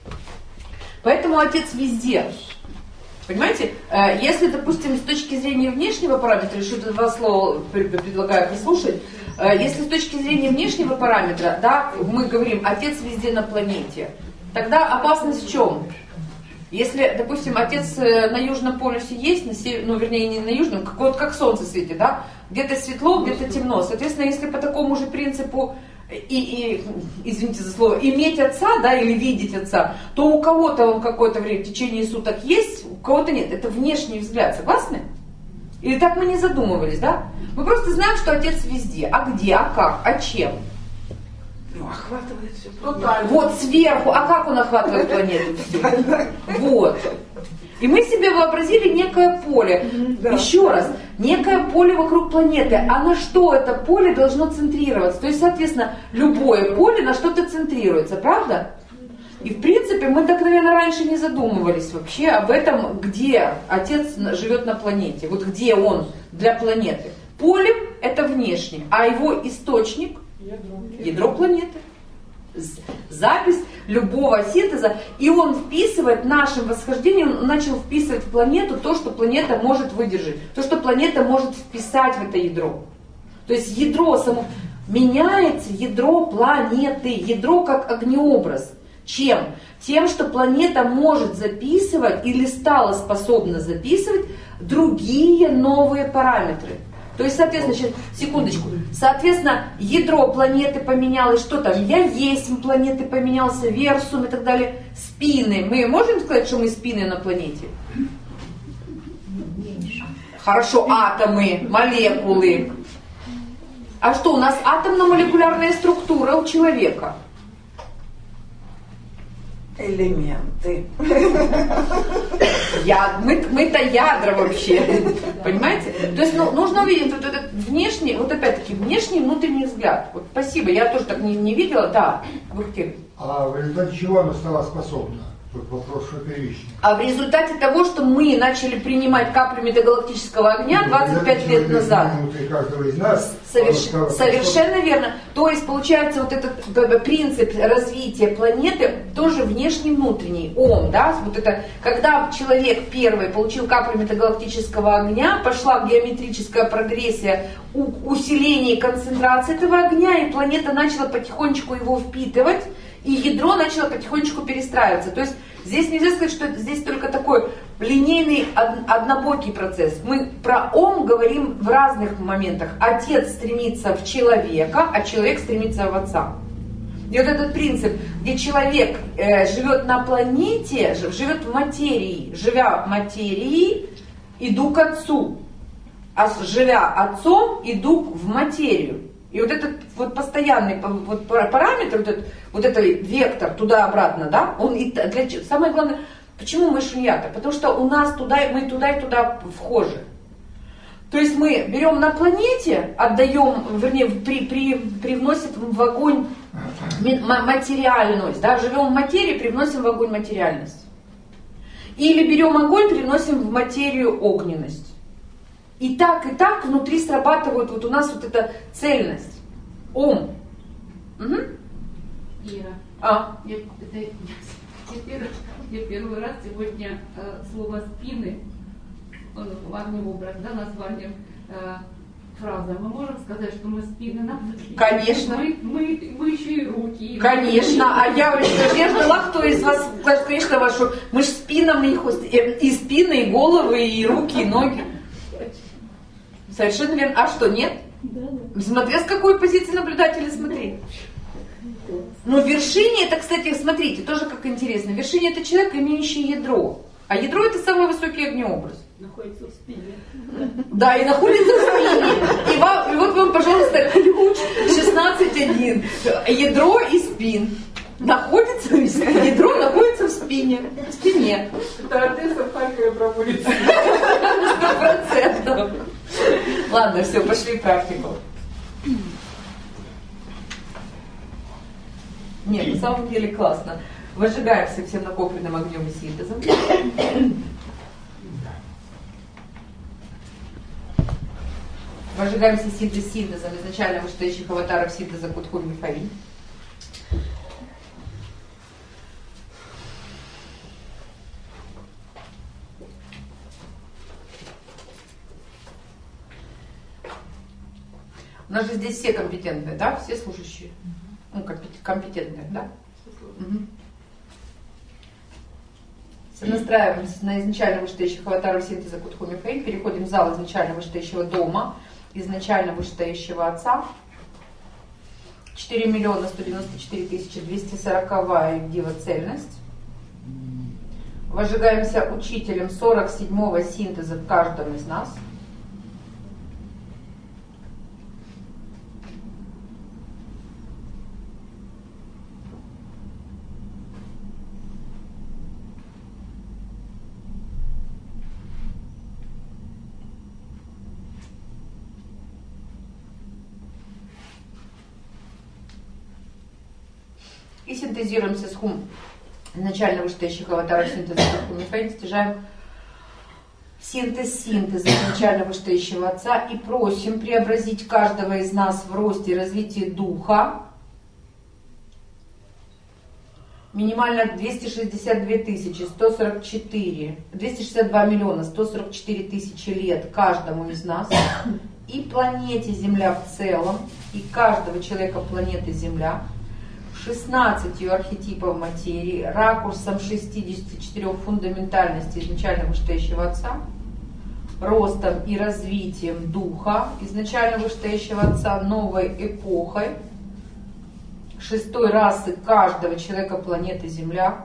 Поэтому отец везде. Понимаете? Если, допустим, с точки зрения внешнего параметра, еще два слова предлагаю послушать, если с точки зрения внешнего параметра, да, мы говорим, отец везде на планете, тогда опасность в чем? Если, допустим, отец на Южном полюсе есть, на север, ну, вернее, не на Южном, как, вот как солнце светит, да, где-то светло, где-то темно. Соответственно, если по такому же принципу и, и, извините за слово, иметь отца, да, или видеть отца, то у кого-то он какое-то время в течение суток есть, у кого-то нет. Это внешний взгляд, согласны? Или так мы не задумывались, да? Мы просто знаем, что отец везде. А где, а как, а чем? Ну, охватывает все. Тотально. Вот сверху, а как он охватывает планету? Вот. И мы себе вообразили некое поле. Да. Еще раз, некое поле вокруг планеты. А на что это поле должно центрироваться? То есть, соответственно, любое поле на что-то центрируется, правда? И в принципе мы так, наверное, раньше не задумывались вообще об этом, где отец живет на планете. Вот где он для планеты. Поле это внешне, а его источник ядро планеты. Запись любого синтеза, и он вписывает нашим восхождением, начал вписывать в планету то, что планета может выдержать, то, что планета может вписать в это ядро. То есть ядро само меняется, ядро планеты, ядро как огнеобраз. Чем? Тем, что планета может записывать или стала способна записывать другие новые параметры. То есть, соответственно, сейчас, секундочку, соответственно, ядро планеты поменялось, что там, я есть планеты поменялся, версум и так далее, спины. Мы можем сказать, что мы спины на планете? Хорошо, атомы, молекулы. А что, у нас атомно-молекулярная структура у человека? Элементы. Я, мы, мы-то ядра вообще, понимаете? То есть ну, нужно увидеть вот этот внешний, вот опять-таки внешний и внутренний взгляд. Вот спасибо, я тоже так не, не видела, да, вы хотели. А в результате чего она стала способна? Тут вопрос что первичный. А в результате того, что мы начали принимать капли метагалактического огня двадцать пять лет назад. Из нас, Соверш... Совершенно верно. То есть получается вот этот принцип развития планеты тоже внешний внутренний. Ом, да, вот это, когда человек первый получил каплю метагалактического огня, пошла геометрическая прогрессия, усиление концентрации этого огня, и планета начала потихонечку его впитывать. И ядро начало потихонечку перестраиваться. То есть здесь нельзя сказать, что здесь только такой линейный, однобокий процесс. Мы про ом говорим в разных моментах. Отец стремится в человека, а человек стремится в отца. И вот этот принцип, где человек э, живет на планете, живет в материи, живя в материи, иду к отцу. а живя отцом, иду в материю. И вот этот вот постоянный вот параметр, вот этот, вот этот вектор туда-обратно, да, он и для, самое главное, почему мы шуньята? Потому что у нас туда, мы туда и туда вхожи. То есть мы берем на планете, отдаем, вернее, при, при, привносим в огонь материальность, да, живем в материи, привносим в огонь материальность. Или берем огонь, привносим в материю огненность. И так, и так внутри срабатывает вот у нас вот эта цельность. Ом. Угу. Ира, а. я, это, я, первый, я первый раз сегодня э, слово спины, вагнем образ, да, названием э, фраза. Мы можем сказать, что мы спины нам? Конечно. Мы, мы, мы еще и руки. Конечно. А я, я ждала, кто из вас, конечно, вашу. Мы же спинами их, и спины, и головы, и руки, и ноги. Совершенно верно. А что, нет? Да, да. Смотря с какой позиции наблюдателя смотри. Но вершине, это, кстати, смотрите, тоже как интересно. Вершине это человек, имеющий ядро. А ядро это самый высокий огнеобраз. Находится в спине. Да, и находится в спине. И, вам, и вот вам, пожалуйста, ключ шестнадцать один. Ядро и спин. Находится, ядро находится в спине. В спине. Это Одесса, в Харькове проводится. Сто процентов. Ладно, все, пошли в практику. Нет, на самом деле классно. Выжигаемся всем накопленным огнем и синтезом. Выжигаемся синтез синтезом изначально вышестоящих аватаров синтеза Кутхур Мифави. У нас же здесь все компетентные, да? Все служащие. Ну, компетентные, да? Угу. Настраиваемся на изначально вышестоящих аватаров синтеза Кутху Мифави. Переходим в зал изначально вышестоящего дома, изначально вышестоящего отца. четыре миллиона сто девяносто четыре тысячи двести сороковая Дива цельность. Возжигаемся учителем сорок седьмого синтеза в каждом из нас. И синтезируемся с хум изначально вышестоящих аватаров синтеза Кутху Мифави, достижаем синтез синтеза изначально вышестоящего отца и просим преобразить каждого из нас в росте и развитии духа минимально двести шестьдесят две тысячи сто сорок четыре, двести шестьдесят два миллиона сто сорок четыре тысячи лет каждому из нас и планете Земля в целом, и каждого человека планеты Земля шестнадцатью архетипов материи, ракурсом шестидесяти четырёх фундаментальности изначально вышестоящего отца, ростом и развитием духа изначально вышестоящего отца, новой эпохой, шестой расы каждого человека планеты Земля.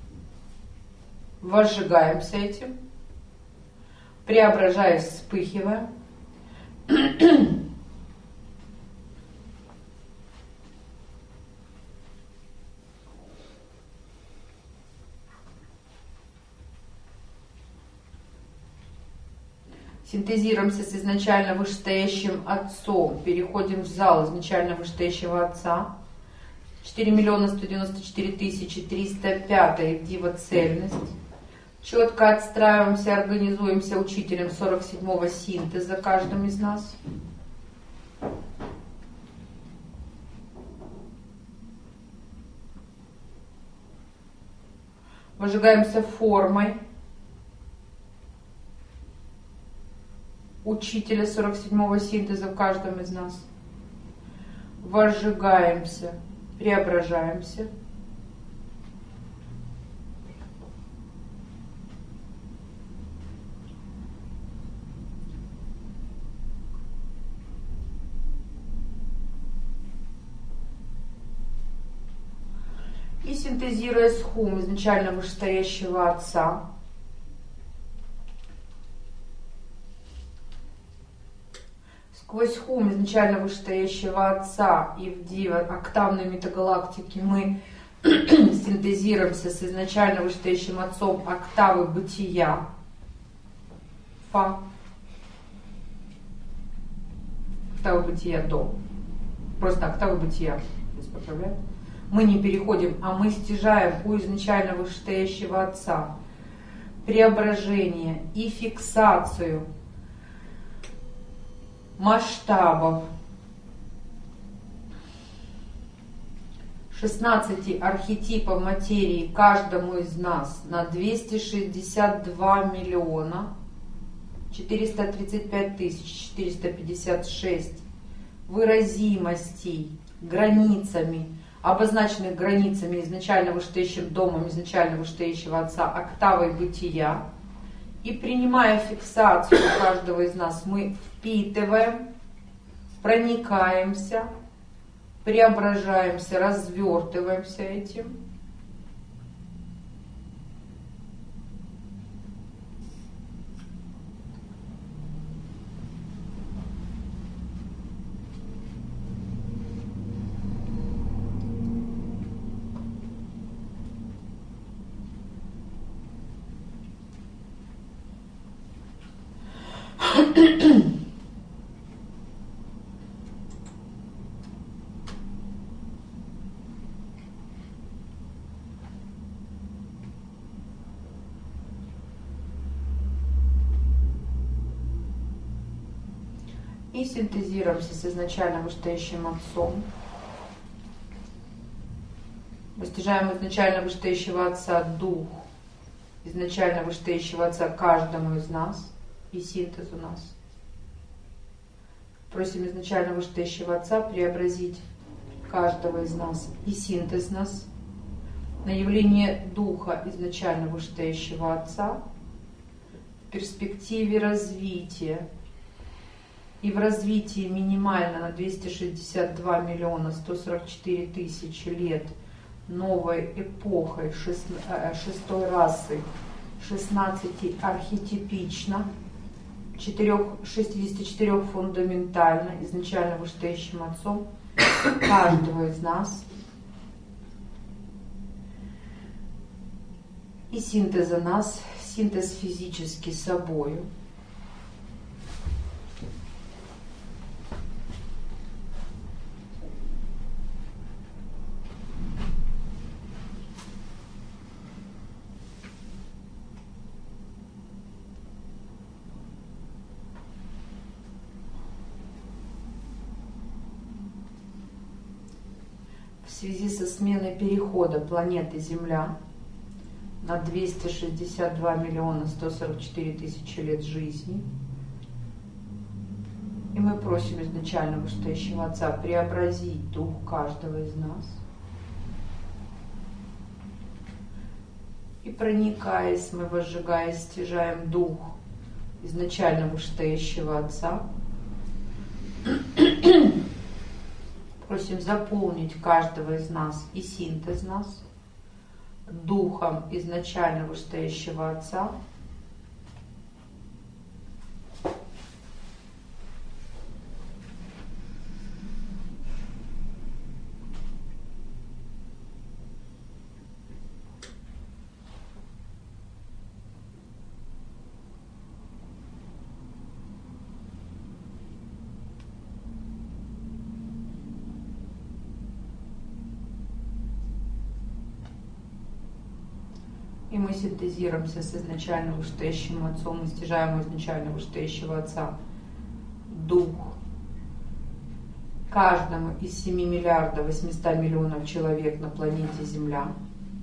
Возжигаемся этим, преображаясь, вспыхивая. Синтезируемся с изначально вышестоящим отцом, переходим в зал изначально вышестоящего отца, четыре миллиона сто девяносто четыре тысячи триста пятая Дива цельность, четко отстраиваемся, организуемся учителем сорок седьмого синтеза каждым из нас. Возжигаемся формой учителя сорок седьмого синтеза в каждом из нас. Возжигаемся, преображаемся. И синтезируя с хум изначально вышестоящего отца, Сквозь хум изначально вышестоящего Отца и в Дива октавной метагалактики мы синтезируемся с изначально вышестоящим Отцом октавы бытия. Фа. Октава бытия до. Просто октава бытия. Мы не переходим, а мы стяжаем у изначально вышестоящего Отца преображение и фиксацию масштабов шестнадцати архетипов материи каждому из нас на двести шестьдесят два миллиона четыреста тридцать пять тысяч четыреста пятьдесят шесть выразимостей, границами, обозначенных границами изначально вышестоящим домом, изначально вышестоящего Отца, октавой бытия. И принимая фиксацию каждого из нас, мы впитываем, проникаемся, преображаемся, развертываемся этим. И синтезируемся с изначально вышестоящим Отцом. Постижаем изначально вышестоящего Отца Дух, изначально вышестоящего Отца каждому из нас и синтез у нас. Просим изначально вышестоящего Отца преобразить каждого из нас и синтез нас на явление Духа изначально вышестоящего Отца в перспективе развития. И в развитии минимально на двести шестьдесят два миллиона сто сорок четыре тысячи лет новой эпохой шестой расы шестнадцати архетипично, шестидесяти четырёх фундаментально, изначально вышестоящим Отцом каждого из нас. И синтеза нас, синтез физически собою. В связи со сменой перехода планеты Земля на двести шестьдесят два миллиона сто сорок четыре тысячи лет жизни. И мы просим изначально вышестоящего Отца преобразить дух каждого из нас. И проникаясь, мы возжигая, стяжаем дух изначально вышестоящего Отца. Просим заполнить каждого из нас и синтез нас духом изначально вышестоящего Отца. И мы синтезируемся с изначально вышестоящим Отцом, и стяжаем у изначально вышестоящего Отца дух каждому из семи миллиардов восьмисот миллионов человек на планете Земля.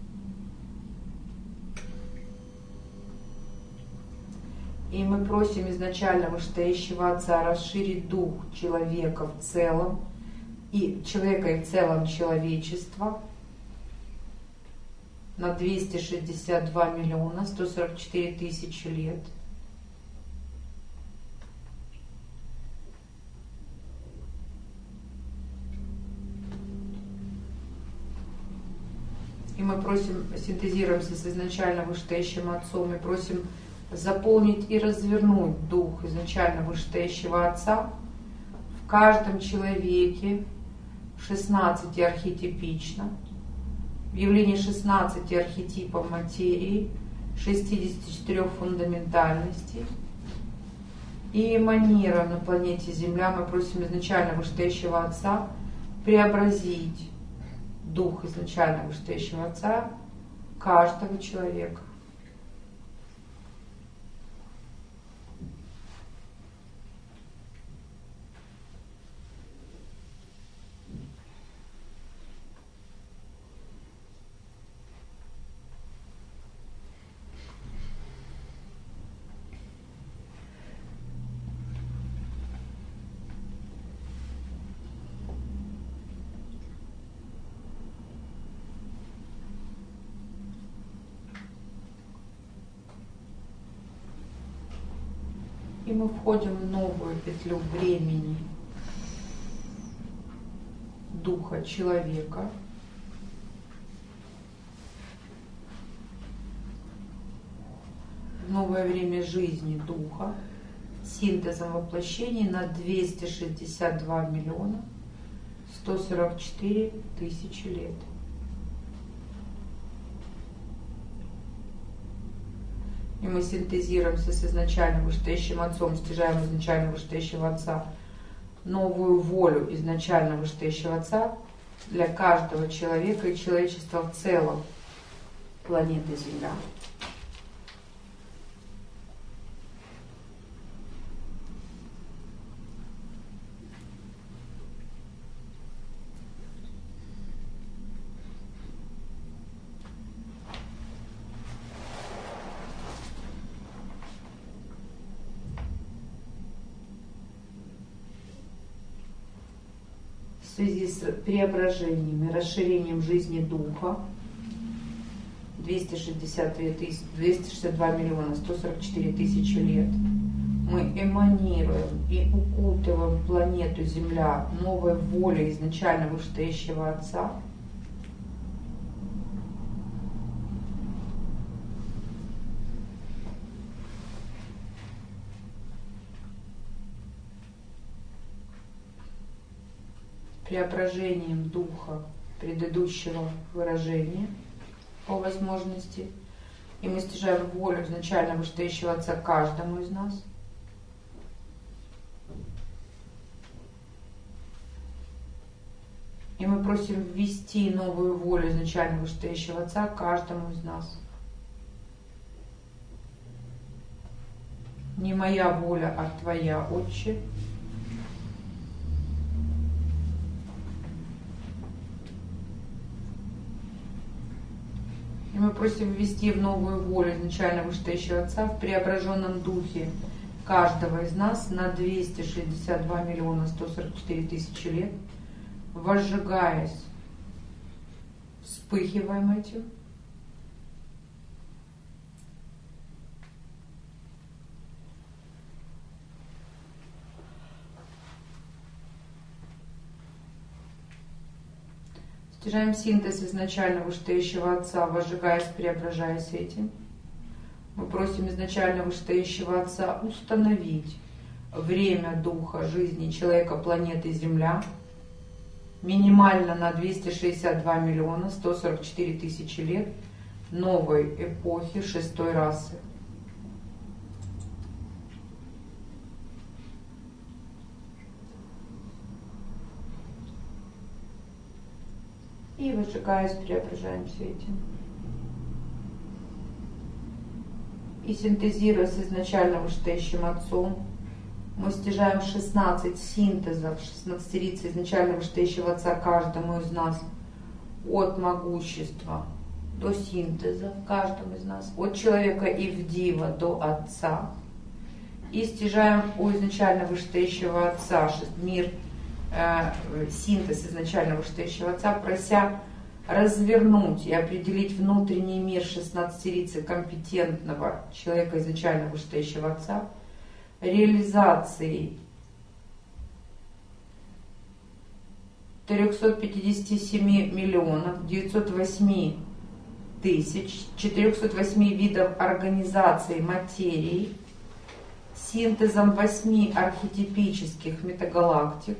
И мы просим изначально вышестоящего Отца расширить дух человека в целом, и человека и в целом человечества на двести шестьдесят два миллиона сто сорок четыре тысячи лет. И мы просим, синтезируемся с изначально вышестоящим Отцом и просим заполнить и развернуть дух изначально вышестоящего Отца каждом человеке шестнадцати архетипично, в явлении шестнадцати архетипов материи, шестидесяти четырёх фундаментальностей. И эманируя на планете Земля, мы просим изначально вышестоящего Отца преобразить дух изначально вышестоящего Отца каждого человека. И мы входим в новую петлю времени духа человека. В новое время жизни духа синтезом воплощений на двести шестьдесят два миллиона сто сорок четыре тысячи лет. И мы синтезируемся с изначально вышестоящим Отцом, стяжаем изначально вышестоящего Отца новую волю изначально вышестоящего Отца для каждого человека и человечества в целом планеты Земля. В связи с преображениями, расширением жизни духа двести шестьдесят два миллиона сто сорок четыре тысячи лет мы эманируем и укутываем планету Земля новой волей изначально вышестоящего Отца. Преображением духа предыдущего выражения по возможности. И мы стяжаем волю изначально вышестоящего Отца каждому из нас. И мы просим ввести новую волю изначально вышестоящего Отца каждому из нас. Не моя воля, а Твоя, Отче. И мы просим ввести в новую волю изначально вышестоящего Отца в преображенном духе каждого из нас на двести шестьдесят два миллиона сто сорок четыре тысячи лет, возжигаясь, вспыхиваем этим. Стяжаем синтез изначально вышестоящего Отца, возжигаясь, преображаясь этим. Мы просим изначально вышестоящего Отца установить время духа жизни человека планеты Земля минимально на двести шестьдесят два миллиона сто сорок четыре тысячи лет новой эпохи шестой расы. И выжигаясь, преображаемся этим. И синтезируя с изначально вышестоящим Отцом, мы стяжаем шестнадцать синтезов, шестнадцатерицы изначально вышестоящего Отца каждому из нас от могущества до синтеза каждому из нас, от человека Ивдива до Отца. И стяжаем у изначально вышестоящего Отца мир, синтез изначально вышестоящего Отца, прося развернуть и определить внутренний мир шестнадцатерицы компетентного человека изначально вышестоящего Отца, реализацией триста пятьдесят семь миллионов девятьсот восемь тысяч четыреста восемь видов организации материи синтезом восьми архетипических метагалактик,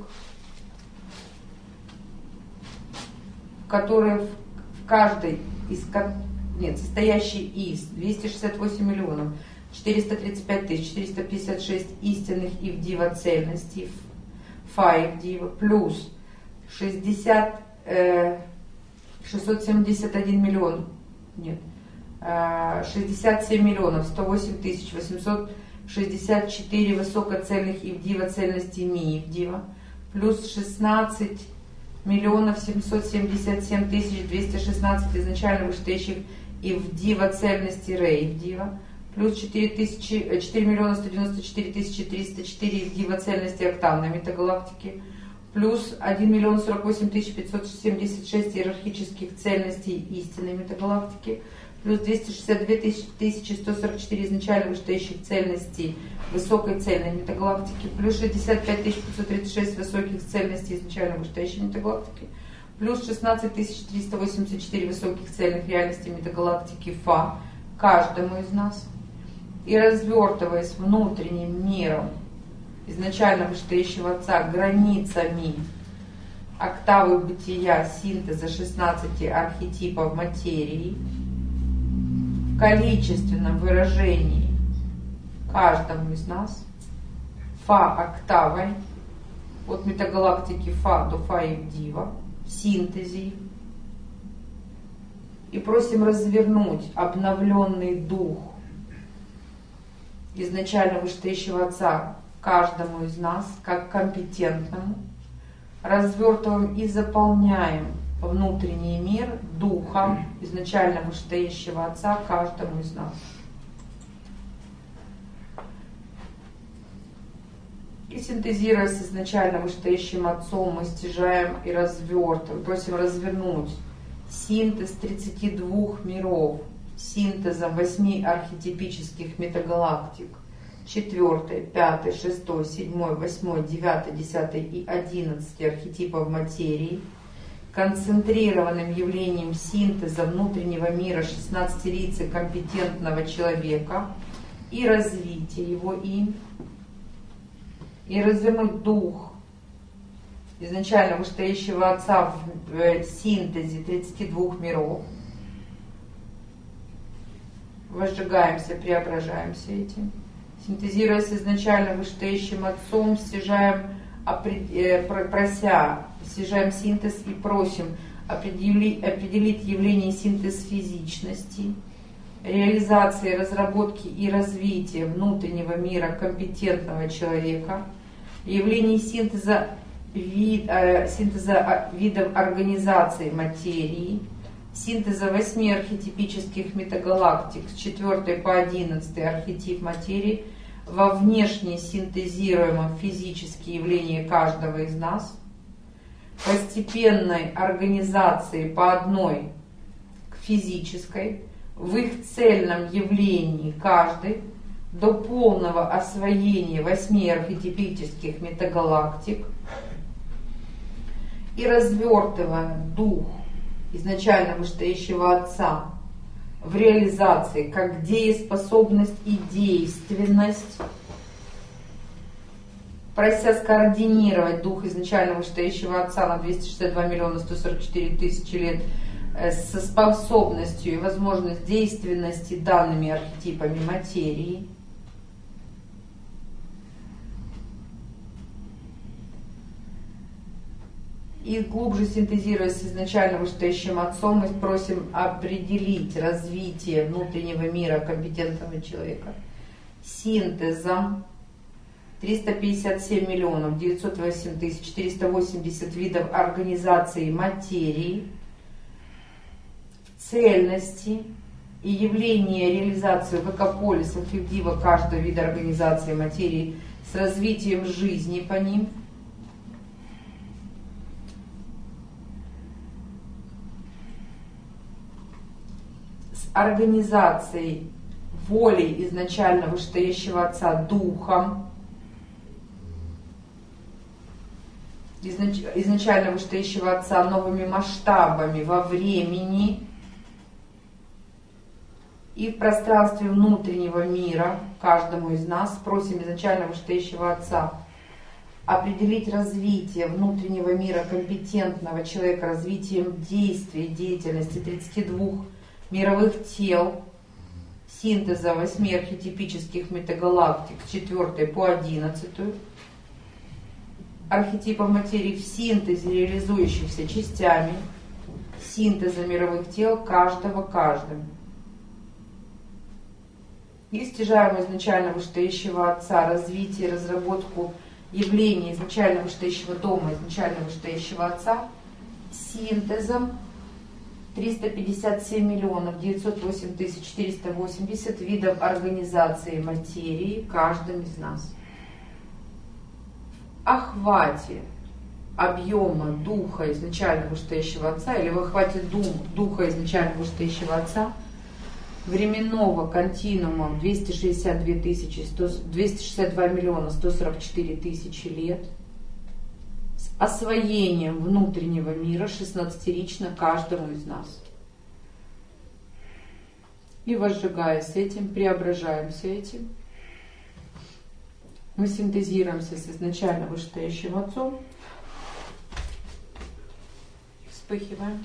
которые в каждой из, нет, состоящей из двести шестьдесят восемь миллионов четыреста тридцать пять тысяч четыреста пятьдесят шесть истинных ивдива цельностей, фа ивдива, плюс шестьдесят, э, шестьсот семьдесят один миллион, нет, э, шестьдесят семь миллионов сто восемь тысяч восемьсот шестьдесят четыре высокоцельных ивдива цельностей ми ивдива, плюс шестнадцать миллионов семьсот семьдесят семь тысяч двести шестнадцать изначально вышестоящих ивдива цельностей ре ивдива, плюс четыре миллиона сто девяносто четыре тысячи триста четыре ивдива цельности октавной метагалактики, плюс один миллион сорок восемь тысяч пятьсот семьдесят шесть иерархических цельностей истинной метагалактики, плюс двести шестьдесят две тысячи сто сорок четыре изначально вышестоящих цельностей высокой цельной метагалактики, плюс шестьдесят пять тысяч пятьсот тридцать шесть высоких цельностей изначально вышестоящей метагалактики, плюс шестнадцать тысяч триста восемьдесят четыре высоких цельных реальностей метагалактики Фа каждому из нас. И развертываясь внутренним миром изначально вышестоящего Отца, границами октавы бытия синтеза шестнадцати архетипов материи, в количественном выражении каждому из нас, Фа октавой, от метагалактики Фа до Фа ивдива, в синтезе, и просим развернуть обновленный дух изначально вышестоящего Отца каждому из нас, как компетентному, развертываем и заполняем внутренний мир духом изначально вышестоящего Отца каждому из нас. И синтезируя с изначально вышестоящим Отцом, мы стяжаем и развертываем, просим развернуть синтез тридцати двух миров, синтезом восьми архетипических метагалактик, четвёртой, пятой, шестой, седьмой, восьмой, девятой, десятой и одиннадцатой архетипов материи, концентрированным явлением синтеза внутреннего мира шестнадцатилицы компетентного человека и развития его им, и развернуть дух изначально вышестоящего Отца в синтезе тридцати двух миров. Возжигаемся, преображаемся этим. Синтезируя с изначально вышестоящим Отцом, стяжаем, прося, стяжаем синтез и просим определить, определить явление синтез физичности, реализации, разработки и развития внутреннего мира компетентного человека, явление синтеза, вид, э, синтеза видов организации материи, синтеза восьми архетипических метагалактик с четвёртой по одиннадцатый архетип материи во внешне синтезируемом физические явления каждого из нас, постепенной организации по одной к физической, в их цельном явлении каждый, до полного освоения восьми архетипических метагалактик, и развертывая дух изначально вышестоящего Отца в реализации как дееспособность и действенность, прося скоординировать дух изначально вышестоящего Отца на двести шестьдесят два миллиона сто сорок четыре тысячи лет со способностью и возможностью действенности данными архетипами материи, и глубже синтезируя с изначально вышестоящим Отцом, мы просим определить развитие внутреннего мира компетентного человека синтезом триста пятьдесят семь миллионов девятьсот восемь тысяч четыреста восемьдесят видов организации материи, цельности и явления реализации в экополисах ивдива каждого вида организации материи с развитием жизни по ним, с организацией волей изначально вышестоящего Отца духом, изнач, изначально вышестоящего Отца новыми масштабами во времени И в пространстве внутреннего мира каждому из нас просим изначально вышестоящего Отца определить развитие внутреннего мира компетентного человека развитием действий, деятельности тридцати двух мировых тел, синтеза восьми архетипических метагалактик с четвёртой по одиннадцатую, архетипов материи в синтезе реализующихся частями, синтеза мировых тел каждого каждым. И стяжаем изначально вышестоящего Отца развитие и разработку явления изначально вышестоящего дома, изначально вышестоящего Отца синтезом триста пятьдесят семь миллионов девятьсот восемь тысяч четыреста восемьдесят видов организации материи каждым из нас. Охвате объема духа изначально вышестоящего Отца или в охвате дум, духа изначально вышестоящего Отца временного континуума двести шестьдесят две тысячи сто, двести шестьдесят два миллиона сто сорок четыре тысячи лет с освоением внутреннего мира шестнадцатирично каждому из нас. И возжигаясь этим, преображаемся этим, мы синтезируемся с изначально вышестоящим Отцом, вспыхиваем,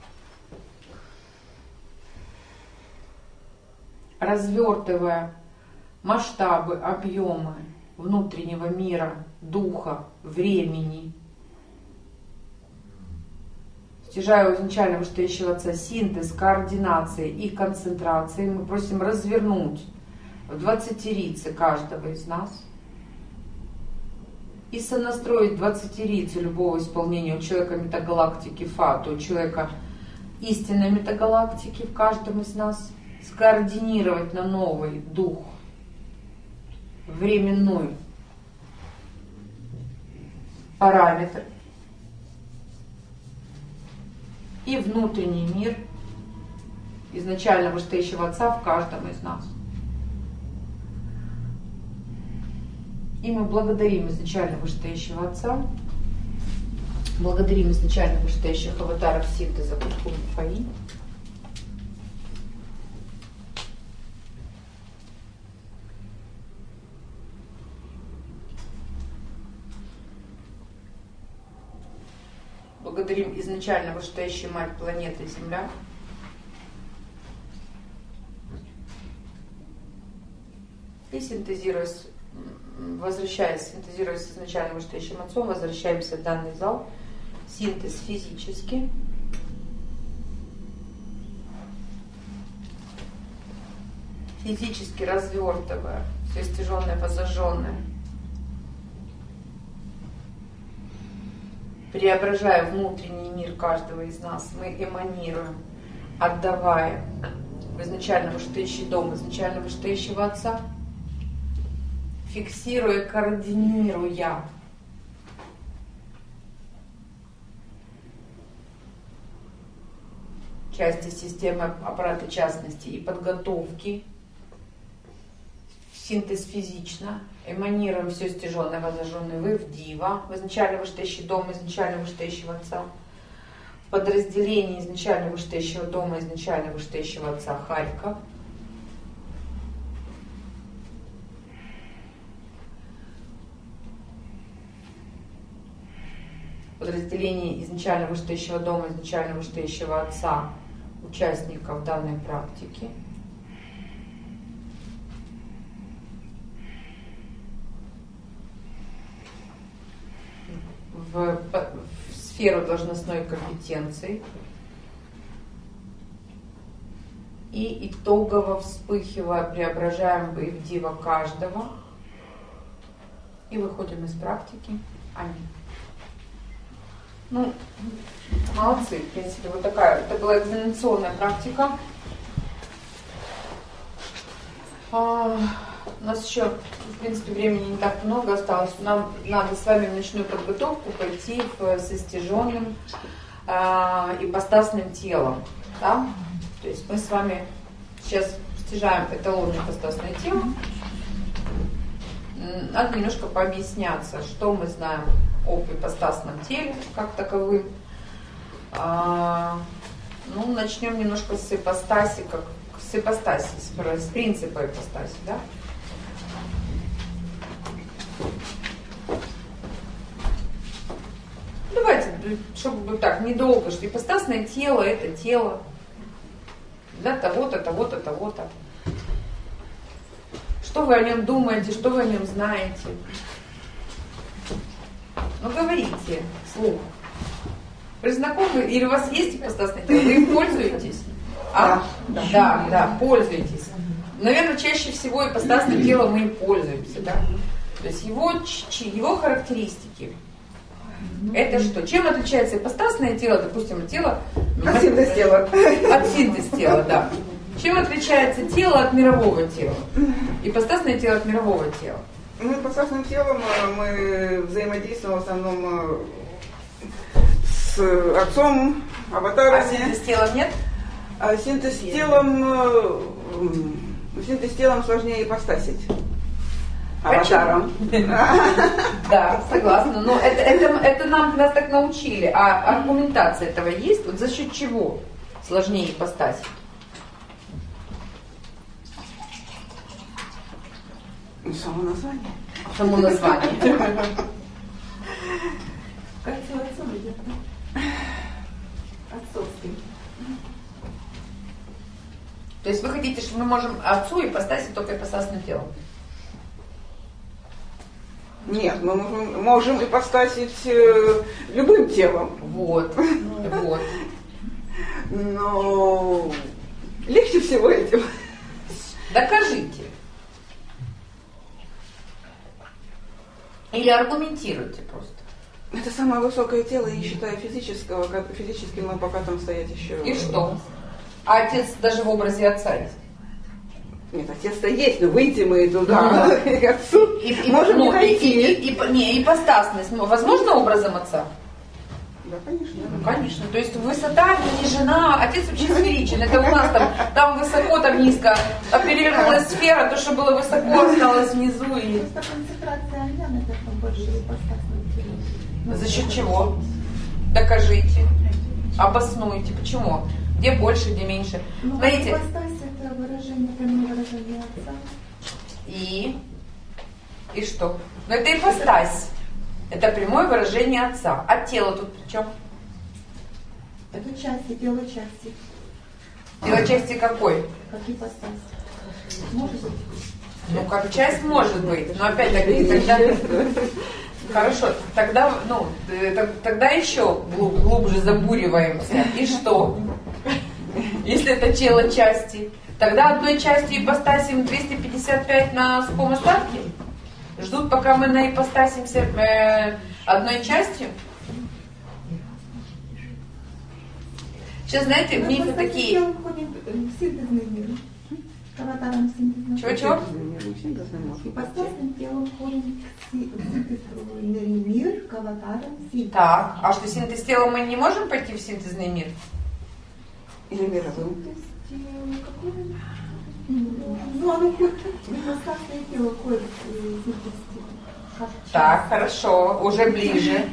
развертывая масштабы, объемы внутреннего мира, духа, времени, стяжая у изначально вышестоящего Отца синтез, координации и концентрации, мы просим развернуть в двадцатирице каждого из нас и сонастроить двадцатирицу любого исполнения у человека метагалактики Фа, у человека истинной метагалактики в каждом из нас, скоординировать на новый дух, временной параметр и внутренний мир изначально вышестоящего Отца в каждом из нас. И мы благодарим изначально вышестоящего Отца, благодарим изначально вышестоящих аватаров синтеза Кутхун Фаи. Благодарим изначально вышестоящую Мать планеты Земля. И синтезируясь, возвращаясь, синтезируясь с изначально вышестоящим Отцом, возвращаемся в данный зал. Синтез физически. Физически развертывая все стяженное, возожженное, преображая внутренний мир каждого из нас, мы эманируем, отдавая в изначально вышестоящий дом, изначально вышестоящего Отца, фиксируя, координируя части системы аппарата частности и подготовки, синтез физично, эманируем все стяженное, возожженное вы в Дива, в изначально вышестоящий дом, изначально вышестоящего Отца, в подразделении изначально вышестоящего дома, изначально вышестоящего Отца Харьков, подразделении изначально вышестоящего дома, изначально вышестоящего Отца участников данной практики. В, в сферу должностной компетенции. И итогово вспыхивая, преображаем в Дива каждого. И выходим из практики. Аминь. Ну, молодцы, в принципе, вот такая. Это была экзаменационная практика. А, у нас еще, в принципе, времени не так много осталось. Нам надо с вами в ночную подготовку пойти в, со стяженным а, ипостасным телом. Да? То есть мы с вами сейчас стяжаем эталонное ипостасное тело. Надо немножко пообъясняться, что мы знаем об ипостасном теле как таковым. А, ну, начнем немножко с ипостаси, как с с ипостаси, с, с принципа ипостаси, да? Давайте, чтобы так, недолго, что ипостасное тело – это тело для того-то, того-то, того-то. Что вы о нем думаете, что вы о нем знаете? Ну, говорите вслух. Вы знакомы, или у вас есть ипостасное тело, вы им пользуетесь? А? Да, да, да, пользуетесь. Наверное, чаще всего ипостасным телом мы им пользуемся, да? То есть его, его характеристики. Это что? Чем отличается ипостасное тело, допустим, от тела... От синтез тела. От синтез тела, да. Чем отличается тело от мирового тела? Ипостасное тело от мирового тела? Ну, ипостасным телом мы взаимодействуем в основном с отцом, аватарами. А синтез телом нет? А синтез телом... Синтез телом сложнее ипостасить. Аватаром. Да, согласна. Но это, это, это нам, нас так научили. А аргументация этого есть? Вот за счет чего сложнее ипостасить? Само название. Само название. Как все отцом идет, да? Отцовский. То есть вы хотите, что мы можем отцу ипостасить только ипостасным телом? Нет, мы можем, можем ипостасить э, любым телом. Вот, вот. Но легче всего этим. Докажите. Или аргументируйте просто. Это самое высокое тело, и считая физического, как физически мы пока там стоять еще. И что? А отец даже в образе отца есть? Нет, отец-то есть, но выйти мы туда, ну, к отцу, и, и, можем ну, не дойти. И, и, и, не, ипостасность, возможно, образом отца? Да, конечно. Ну, конечно. То есть высота, жена, отец вообще сферичен. Это у нас там, там высоко, там низко. А перевернулась сфера, то, что было высоко, осталось внизу. И... Просто концентрация огня, это больше ипостасное тело. За счет чего? Докажите. Обоснуйте. Почему? Где больше, где меньше. Ну, знаете, ипостась это выражение, прямое выражение отца. И? И что? Ну это ипостась. Это прямое выражение отца. А тело тут при чем? Это части, тело части. Тело части какой? Как ипостась. Может быть? Ну, как часть может быть. Но опять-таки, тогда... Хорошо, тогда, ну, тогда еще глубже забуриваемся. И что? Если это тело части. Тогда одной частью ипостасим двести пятьдесят пять на сухом остатке? Ждут, пока мы наипостасимся э, одной частью? Сейчас, знаете, Мы мифы ипостасным такие... телом входим в синтезный мир. К аватарам синтезного. Чего-чего? Ипостасным телом входим в синтезный мир, к аватарам синтеза. Так, а что, синтез тела мы не можем пойти в синтезный мир? Или мировым. Ну, оно хоть ипостасное тело ходит в синтез тела. Так, хорошо, уже ближе.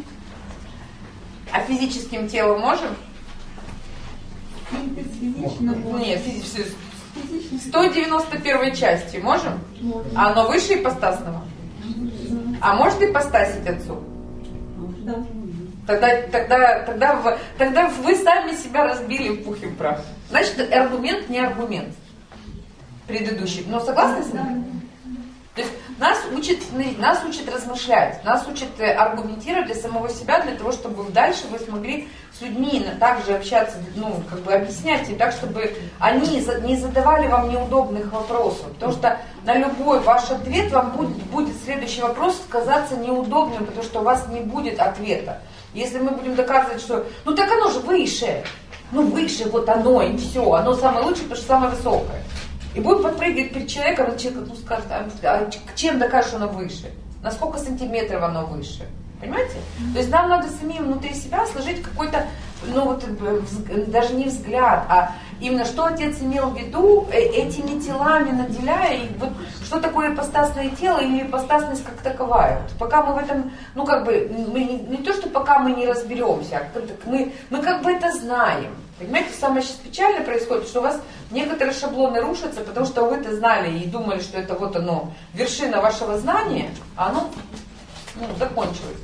А физическим телом можем? Синтез физично может. Нет, физически. Физично. сто девяносто первой части можем? Можем. А оно выше ипостасного? А может ипостасить отцу? Да. Тогда, тогда, тогда, вы, тогда вы сами себя разбили в пух и в прах. Значит, аргумент не аргумент предыдущий. Но согласны с ним? То есть нас учат, нас учат размышлять, нас учат аргументировать для самого себя, для того, чтобы дальше вы смогли с людьми также общаться, ну, как бы объяснять им так, чтобы они не задавали вам неудобных вопросов. Потому что на любой ваш ответ вам будет, будет следующий вопрос казаться неудобным, потому что у вас не будет ответа. Если мы будем доказывать, что ну так оно же выше, ну выше вот оно и все, оно самое лучшее, потому что самое высокое. И будем подпрыгивать перед человеком, и человек ну, скажет, а, а чем докажешь, что оно выше? На сколько сантиметров оно выше? Понимаете? То есть нам надо самим внутри себя сложить какой-то, ну вот даже не взгляд, а именно что Отец имел в виду этими телами, наделяя их, вот что такое ипостасное тело или ипостасность как таковая. Вот пока мы в этом, ну как бы, мы не, не то, что пока мы не разберемся, а мы, мы как бы это знаем. Понимаете, самое сейчас печальное происходит, что у вас некоторые шаблоны рушатся, потому что вы это знали и думали, что это вот оно, вершина вашего знания, а оно ну, закончилось.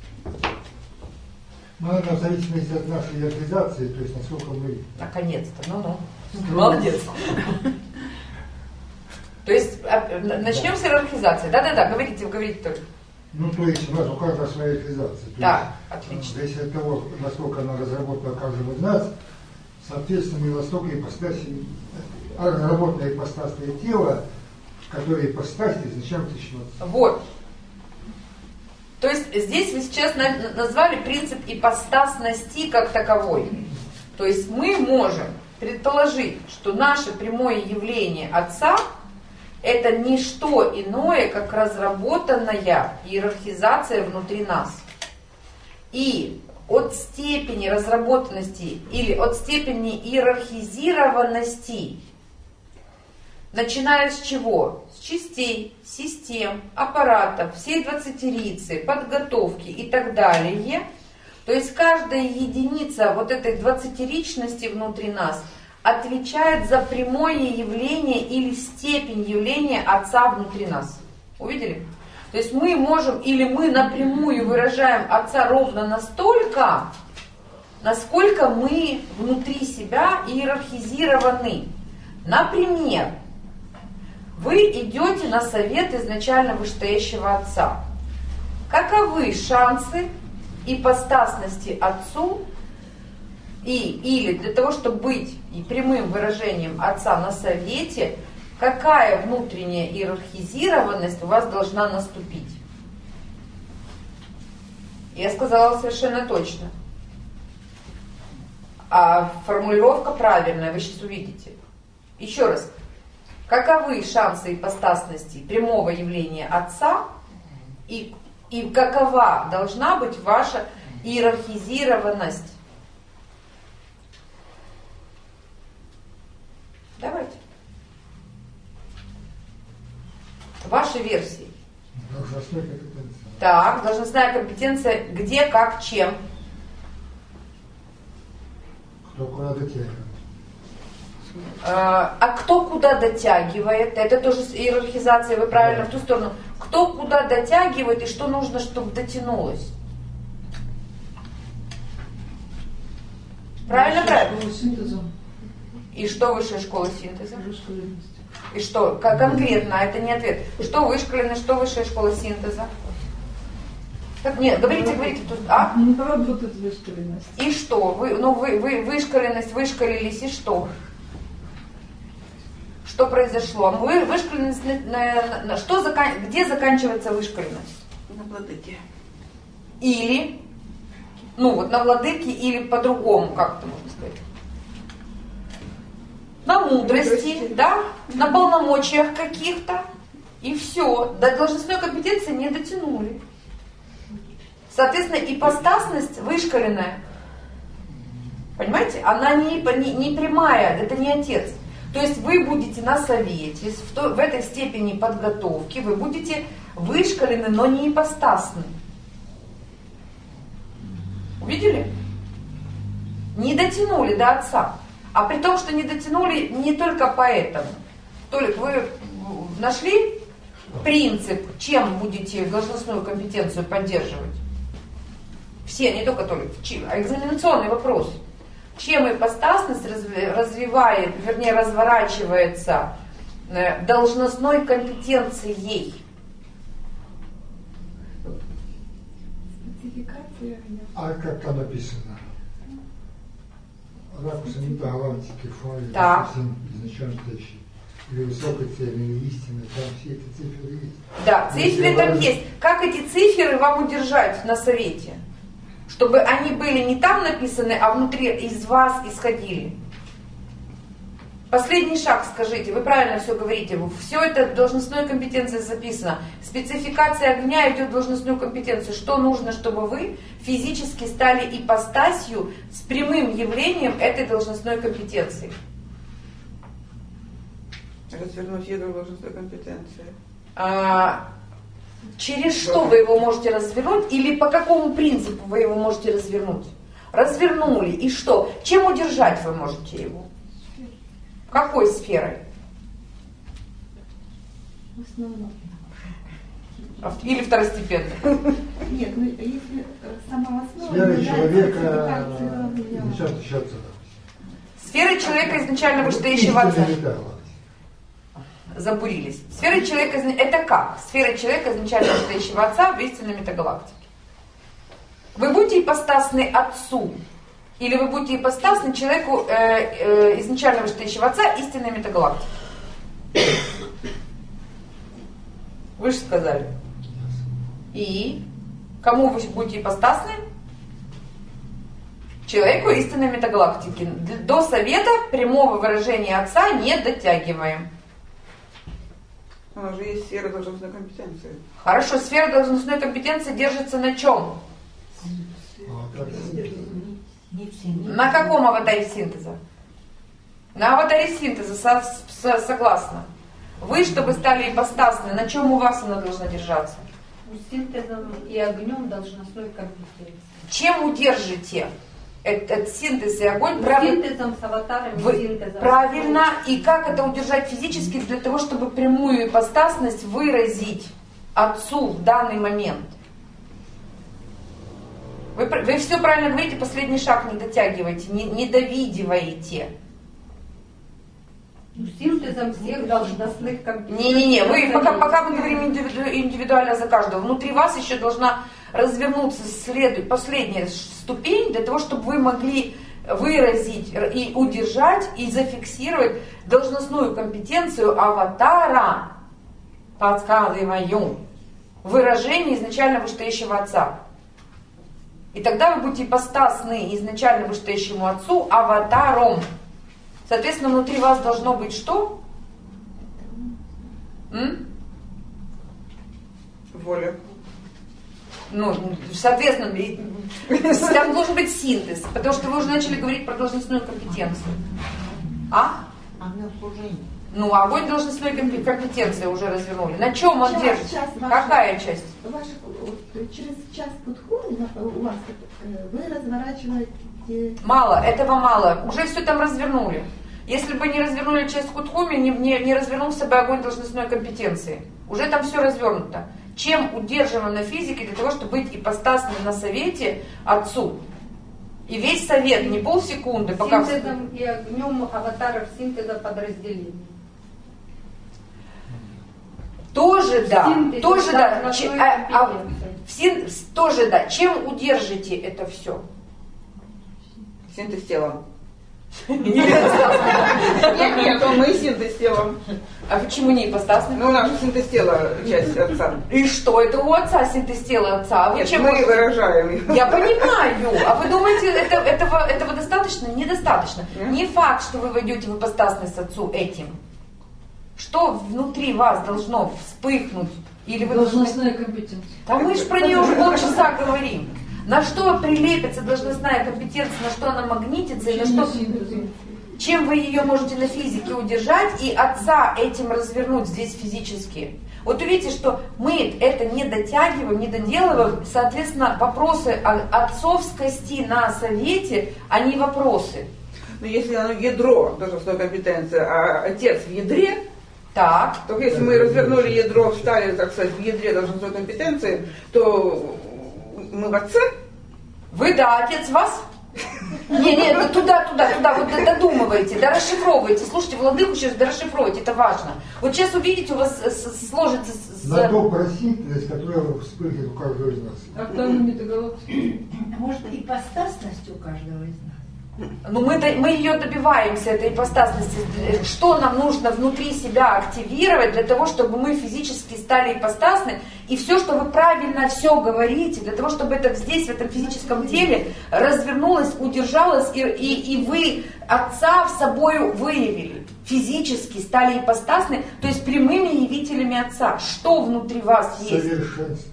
Ну, наверное, в зависимости от нашей иерархизации, то есть насколько мы... Наконец-то, ну-ну. Молодец. То есть начнем с иерархизации. Да-да-да, говорите, говорите только. Ну, то есть у нас у каждого своя иерархизация. Да, отлично. Зависит от того, насколько она разработана каждому из нас, соответственно, и настолько ипостаси, разработанное ипостасное тело, которое ипостаси изначально начнется. Вот. То есть здесь вы сейчас назвали принцип ипостасности как таковой. То есть мы можем предположить, что наше прямое явление Отца это не что иное, как разработанная иерархизация внутри нас. И от степени разработанности или от степени иерархизированности, начиная с чего? С частей, систем, аппаратов, всей двадцатерицы, подготовки и так далее. То есть каждая единица вот этой двадцатеричности внутри нас отвечает за прямое явление или степень явления Отца внутри нас. Увидели? То есть мы можем или мы напрямую выражаем Отца ровно настолько, насколько мы внутри себя иерархизированы. Например, вы идете на совет изначально вышестоящего Отца. Каковы шансы ипостасности Отцу и или для того, чтобы быть и прямым выражением Отца на совете, какая внутренняя иерархизированность у вас должна наступить? Я сказала совершенно точно. А формулировка правильная, вы сейчас увидите. Еще раз. Каковы шансы ипостасности прямого явления Отца и, и какова должна быть ваша иерархизированность? Давайте. Ваши версии. Должностная компетенция. Так, должностная компетенция где, как, чем? Кто куда дотягивает. А, а кто куда дотягивает? Это тоже иерархизация, вы правильно в ту сторону. Кто куда дотягивает и что нужно, чтобы дотянулось? Правильно, правильно? И что высшая школа синтеза? И что? Как конкретно, это не ответ. Что вышкаленность, что высшая школа синтеза? Так, нет, говорите, говорите тут. А? Не работает вышкаленность. И что? Вы, ну, вы, вы вышкаленность, вышкалились, и что? Что произошло? Вы, вышкаленность, на, на, на, что закан, где заканчивается вышкаленность? На владыке. Или, ну вот на владыке, или по-другому, как это можно сказать? На мудрости, мудрости, да, на полномочиях каких-то, и все. До должностной компетенции не дотянули. Соответственно, ипостасность вышкаленная, понимаете, она не, не, не прямая, это не Отец. То есть вы будете на совете, в, то, в этой степени подготовки, вы будете вышкалены, но не ипостасны. Увидели? Не дотянули до Отца. А при том, что не дотянули не только поэтому. Толик, вы нашли принцип, чем будете должностную компетенцию поддерживать? Все, не только Толик, а экзаменационный вопрос. Чем ипостасность развивает, вернее разворачивается должностной компетенцией? Спецификация. А как там написано? Ракуса не по галактике, фоне, совсем изначально стоящий. Или высокой цели, или истины, там все эти цифры есть. Да, цифры там есть. Как эти цифры вам удержать на совете? Чтобы они были не там написаны, а внутри из вас исходили. Последний шаг скажите, вы правильно все говорите, все это в должностной компетенции записано. Спецификация огня идет в должностную компетенцию. Что нужно, чтобы вы физически стали ипостасью с прямым явлением этой должностной компетенции? Развернуть ядро должностной компетенции. А, через что вы его можете развернуть или по какому принципу вы его можете развернуть? Развернули, и что? Чем удержать вы можете его? Какой сферой? В основном. Или второстепенно? Нет, ну если сама основа... Сфера человека изначально отца. Сфера человека изначально вышестоящего отца. Забурились. Сфера человека, это как? Сфера человека изначально вышестоящего отца в истинной метагалактике. Вы будете ипостасны отцу, или вы будете ипостасны человеку э, э, изначально вышестоящего отца истинной метагалактики? Вы же сказали. И кому вы будете ипостасны? Человеку истинной метагалактики. До совета прямого выражения отца не дотягиваем. У нас же есть сфера должностной компетенции. Хорошо, сфера должностной компетенции держится на чем? На каком аватаре синтеза? На аватаре синтеза, со, со, согласна. Вы, чтобы стали ипостасны, на чем у вас она должна держаться? Синтезом и огнем должностной компетенции. Чем удержите этот синтез и огонь? Прав... Синтезом с аватаром Вы... синтезом. Правильно. И как это удержать физически для того, чтобы прямую ипостасность выразить отцу в данный момент? Вы, вы все правильно говорите, последний шаг не дотягиваете, не, не довидиваете. Синтезом всех должностных компетенций. Не-не-не, вы пока, пока мы говорим индивиду, индивидуально за каждого, внутри вас еще должна развернуться следует, последняя ступень для того, чтобы вы могли выразить и удержать, и зафиксировать должностную компетенцию аватара, подсказываю, выражение изначально вышестоящего отца. И тогда вы будете ипостасны изначально вышестоящему отцу аватаром. Соответственно, внутри вас должно быть что? М? Воля. Ну, соответственно, там должен быть синтез, потому что вы уже начали говорить про должностную компетенцию. А? Огонь служения. Ну, огонь должностной компетенции уже развернули. На чем он Час, держится? час Какая часть? Ваша, вот, через час подхода у вас э, вы разворачиваете... Мало, этого мало. Уже все там развернули. Если бы не развернули часть Кутхуми, не, не, не развернулся бы огонь должностной компетенции. Уже там все развернуто. Чем удерживаем на физике для того, чтобы быть ипостасным на совете отцу? И весь совет, не полсекунды, пока... Синтезом и огнем аватаров синтеза подразделений. Тоже да, Синтез, тоже да. да, Че, а, а, в син, тоже да. Чем удержите это все? Синтез телом. Не Нет, нет, то мы синтез телом. А почему не ипостасный? Ну, у нас же синтез тела часть отца. И что? Это у отца синтез тела отца. А вы Нет, чем мы можете- выражаем. Я понимаю. А вы думаете, это, этого, этого достаточно? Недостаточно. Не факт, что вы войдете в ипостасность отцу этим. Что внутри вас должно вспыхнуть? Или вы должны... Должностная компетенция. Да мы же про нее уже полчаса говорим. На что прилепится должностная компетенция, на что она магнитится, и на что... Чем вы ее можете на физике удержать и отца этим развернуть здесь физически? Вот увидите, что мы это не дотягиваем, не доделываем, соответственно, вопросы о отцовскости на совете, а не вопросы. Но если оно ядро должностной компетенции, а отец в ядре, Так. то если мы развернули ядро, встали, так сказать, в ядре должностной компетенции, то мы в отце? Вы, да, отец вас? Не, не, ну туда, туда, туда, вот додумывайте, да расшифровывайте. Слушайте, владыку сейчас дорасшифровывайте, это важно. Вот сейчас увидите, у вас сложится... На то просительность, которая вспыхнет у каждого из нас. А там метагалактика. Может, ипостасность у каждого из нас? Ну мы, мы ее добиваемся, этой ипостасности. Что нам нужно внутри себя активировать для того, чтобы мы физически стали ипостасны? И все, что вы правильно все говорите, для того, чтобы это здесь, в этом физическом теле развернулось, удержалось, и, и, и вы отца в собой выявили. Физически стали ипостасны, то есть прямыми явителями отца. Что внутри вас есть? Совершенство.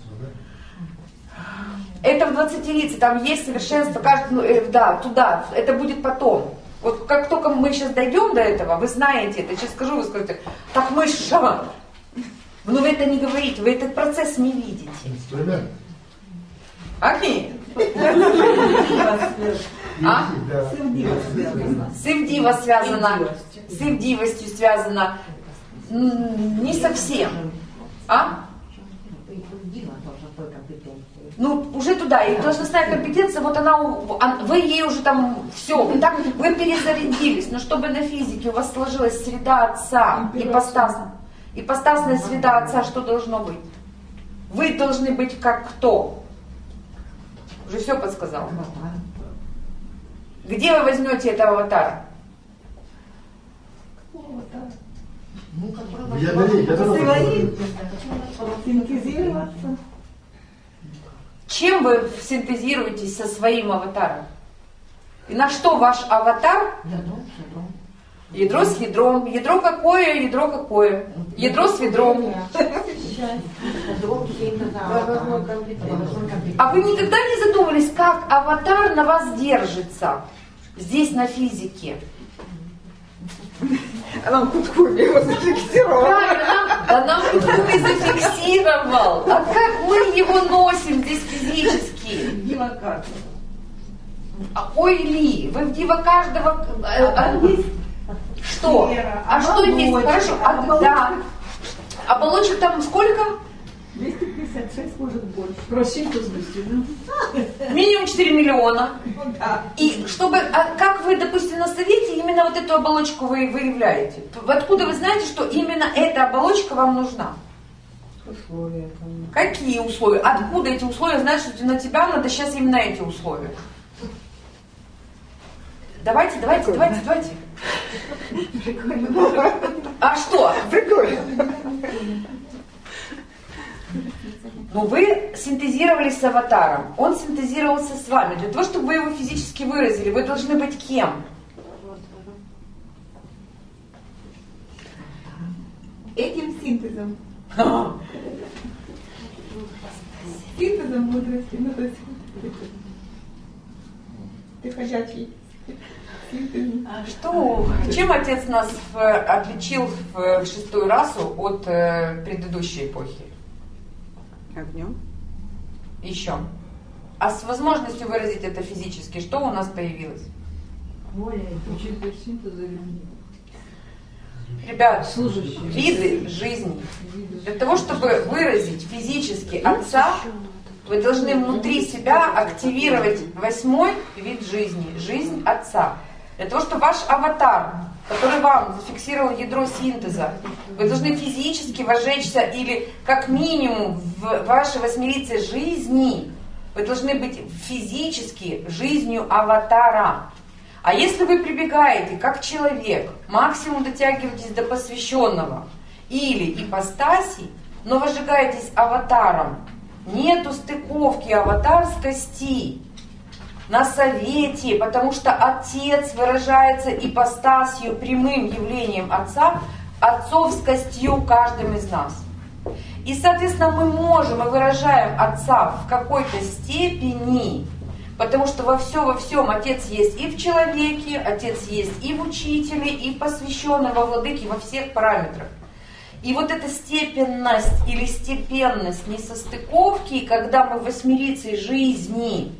Это в двадцатилице, там есть совершенство, каждый, ну, э, да, туда, это будет потом. Вот как только мы сейчас дойдем до этого, вы знаете это, сейчас скажу, вы скажете, так мы что? Но вы это не говорите, вы этот процесс не видите. Инструмент. Окей. А? С Ивдива связано. С Ивдивостью связано. Не совсем. А? Ну, уже туда. И должностная компетенция, вот она, вы ей уже там все, вы, так, вы перезарядились. Но чтобы на физике у вас сложилась среда Отца, ипостас, ипостасная среда Отца, что должно быть? Вы должны быть как кто? Уже все подсказал. Где вы возьмете этого аватара? Я дарю, я дарю. Синтезироваться. Чем вы синтезируетесь со своим аватаром? И на что ваш аватар? Ядро с ядром. Ядро какое? Ядро какое? Ядро с ведром. А вы никогда не задумывались, как аватар на вас держится? Здесь на физике. А нам Куткуми его зафиксировал. Правильно, да нам Куткуми зафиксировал. А как мы его носим здесь физически? Дивакар. А, ой ли, вы в дива каждого... э, а, что? Вера, А что есть? Хорошо, а, да. Оболочек там сколько? двести пятьдесят шесть, может больше. Про синтезности, да? Минимум четыре миллиона. Да. И чтобы, а как вы, допустим, на совете именно вот эту оболочку вы выявляете? Откуда вы знаете, что именно эта оболочка вам нужна? Условия. Какие условия? Откуда эти условия? Знаешь, что на тебя надо сейчас именно эти условия. Давайте, давайте, давайте, давайте. А что? Прикольно. Ну, вы синтезировались с аватаром, он синтезировался с вами. Для того, чтобы вы его физически выразили, вы должны быть кем? Этим синтезом. Синтезом мудрости. Ну, то есть, ты ходячий синтез. Что? Чем отец нас в, отличил в, в шестую расу от э, предыдущей эпохи? Огнем. Еще. А с возможностью выразить это физически, что у нас появилось? Учитель синтеза. Ребят, Служащие. виды жизни. Для того, чтобы выразить физически Отца, вы должны внутри себя активировать восьмой вид жизни, жизнь Отца. Для того, чтобы ваш аватар, который вам зафиксировал ядро синтеза, вы должны физически вожечься или как минимум в вашей восьмерице жизни, вы должны быть физически жизнью аватара. А если вы прибегаете как человек, максимум дотягиваетесь до посвященного или ипостаси, но возжигаетесь аватаром, нету стыковки аватарскости на совете, потому что Отец выражается ипостасью, прямым явлением Отца, отцовскостью каждым из нас. И, соответственно, мы можем и выражаем Отца в какой-то степени, потому что во все, во всем Отец есть и в человеке, Отец есть и в учителе, и посвященном во владыке, во всех параметрах. И вот эта степенность или степенность несостыковки, когда мы восьмерицей жизни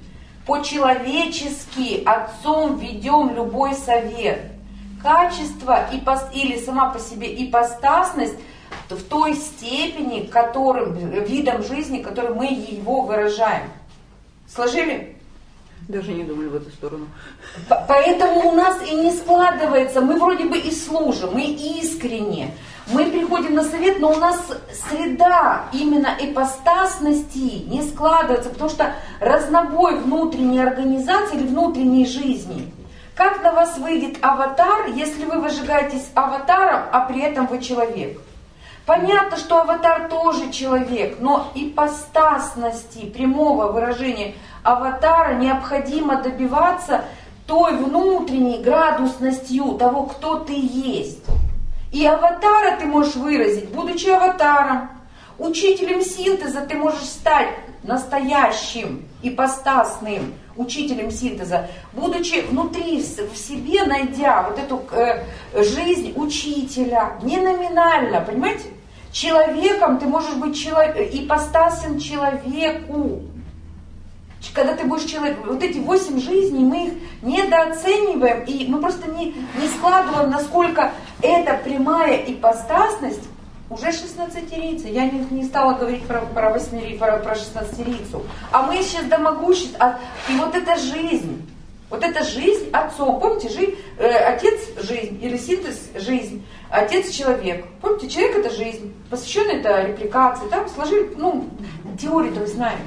по-человечески Отцом ведем любой совет, качество или сама по себе ипостасность в той степени, которым, видом жизни, которым мы его выражаем. Сложили? Даже не думали в эту сторону. Поэтому у нас и не складывается, мы вроде бы и служим, мы искренне, мы приходим на совет, но у нас среда именно ипостасности не складывается, потому что разнобой внутренней организации или внутренней жизни. Как на вас выйдет аватар, если вы выжигаетесь аватаром, а при этом вы человек? Понятно, что аватар тоже человек, но ипостасности, прямого выражения аватара необходимо добиваться той внутренней градусностью того, кто ты есть. И аватара ты можешь выразить, будучи аватаром, Учителем синтеза ты можешь стать настоящим, ипостасным учителем синтеза, будучи внутри в себе, найдя вот эту э, жизнь учителя, не номинально, понимаете? Человеком ты можешь быть человек, ипостасен человеку. Когда ты будешь человек, вот эти восемь жизней, мы их недооцениваем, и мы просто не, не складываем, насколько эта прямая ипостасность уже шестнадцатерийца. Я не, не стала говорить про, про, восьмери, про, про шестнадцатерийцу. А мы сейчас домогущие. И вот эта жизнь, вот эта жизнь отцом. Помните, жизнь, э, отец жизнь или синтез жизнь, отец человек. Помните, человек это жизнь, посвященный это репликации. Там сложили, ну, теорию-то вы знаете.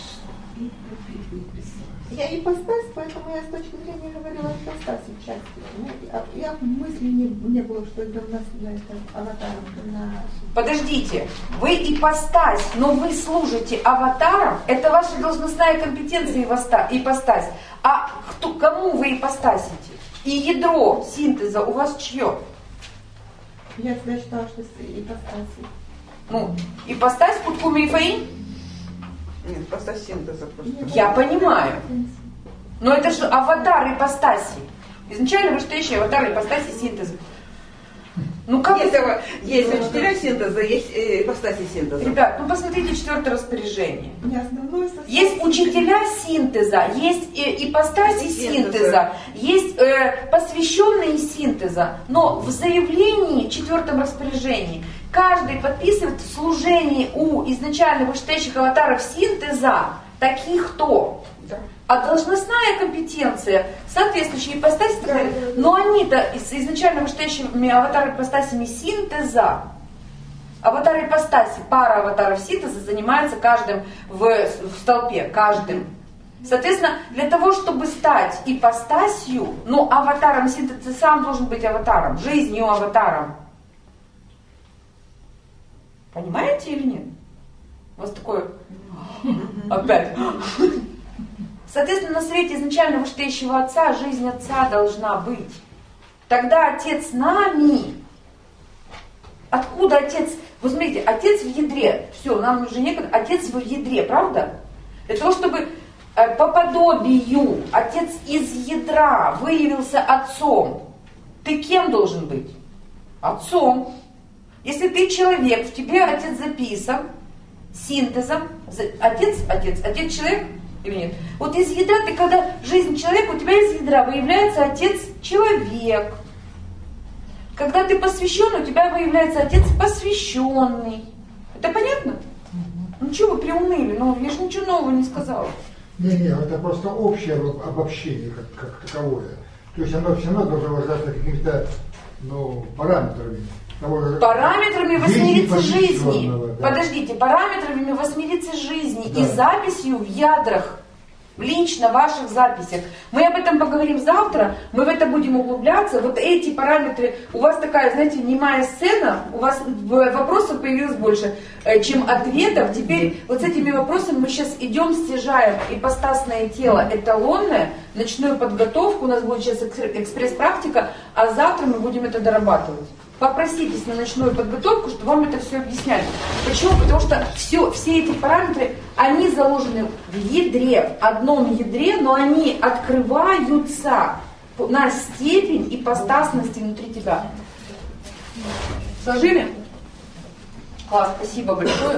Я ипостась, поэтому я с точки зрения говорила ипостась части. Я в мысли не, не было, что это у нас на это аватаром. На... Подождите, вы ипостась, но вы служите аватаром, это ваша должностная компетенция ипостась. А кто, кому вы ипостасите? И ядро синтеза у вас чье? Я всегда считала, что ипостась. Ну, ипостась Куткуми и Фаин? Нет, ипостась синтеза просто. Я понимаю. Но это же аватар ипостаси. Изначально вы что еще? Аватар ипостаси синтеза. Ну как есть, это? Есть учителя синтеза, есть ипостаси синтеза. Ребят, ну посмотрите четвертое распоряжение. Не основной состав. Есть учителя синтеза, есть э, ипостаси синтеза, есть э, посвященные синтеза. Но в заявлении, четвертом распоряжении, каждый подписывает в служении у изначально вышестоящих аватаров синтеза таких кто. Да. А должностная компетенция, соответствующие ипостаси, да, но они-то с изначально вышестоящими аватарами ипостасями синтеза, аватары ипостаси, пара аватаров синтеза занимается каждым в, в столпе, каждым. Соответственно, для того, чтобы стать ипостасью, ну, аватаром синтеза, ты сам должен быть аватаром, жизнью аватаром. Понимаете или нет? У вас такое опять. Соответственно, на свете изначально вышестоящего отца жизнь отца должна быть. Тогда отец нами. Откуда отец? Вы смотрите, отец в ядре. Все, нам уже некогда. Отец в ядре, правда? Для того, чтобы по подобию отец из ядра выявился отцом. Ты кем должен быть? Отцом. Если ты человек, в тебе отец записан синтезом. Отец, отец, отец человек или нет? Вот из ядра ты, когда жизнь человека, у тебя из ядра выявляется отец человек. Когда ты посвящен, у тебя выявляется отец посвященный. Это понятно? Ну чего вы приуныли? Ну я же ничего нового не сказала. Не-не, это просто общее обобщение как, как таковое. То есть оно все равно должно выражаться какими-то, ну, параметрами. Параметрами восьмерицы жизни. Да. Подождите, параметрами восьмерицы жизни Да. и записью в ядрах, лично в ваших записях. Мы об этом поговорим завтра, мы в это будем углубляться. Вот эти параметры, у вас такая, знаете, немая сцена, у вас вопросов появилось больше, чем ответов. Теперь вот с этими вопросами мы сейчас идем, стяжаем ипостасное тело эталонное, ночную подготовку, у нас будет сейчас экспресс-практика, а завтра мы будем это дорабатывать. Попроситесь на ночную подготовку, чтобы вам это все объясняли. Почему? Потому что все, все эти параметры, они заложены в ядре, в одном ядре, но они открываются на степень ипостасности внутри тебя. Сложили? Класс, спасибо большое.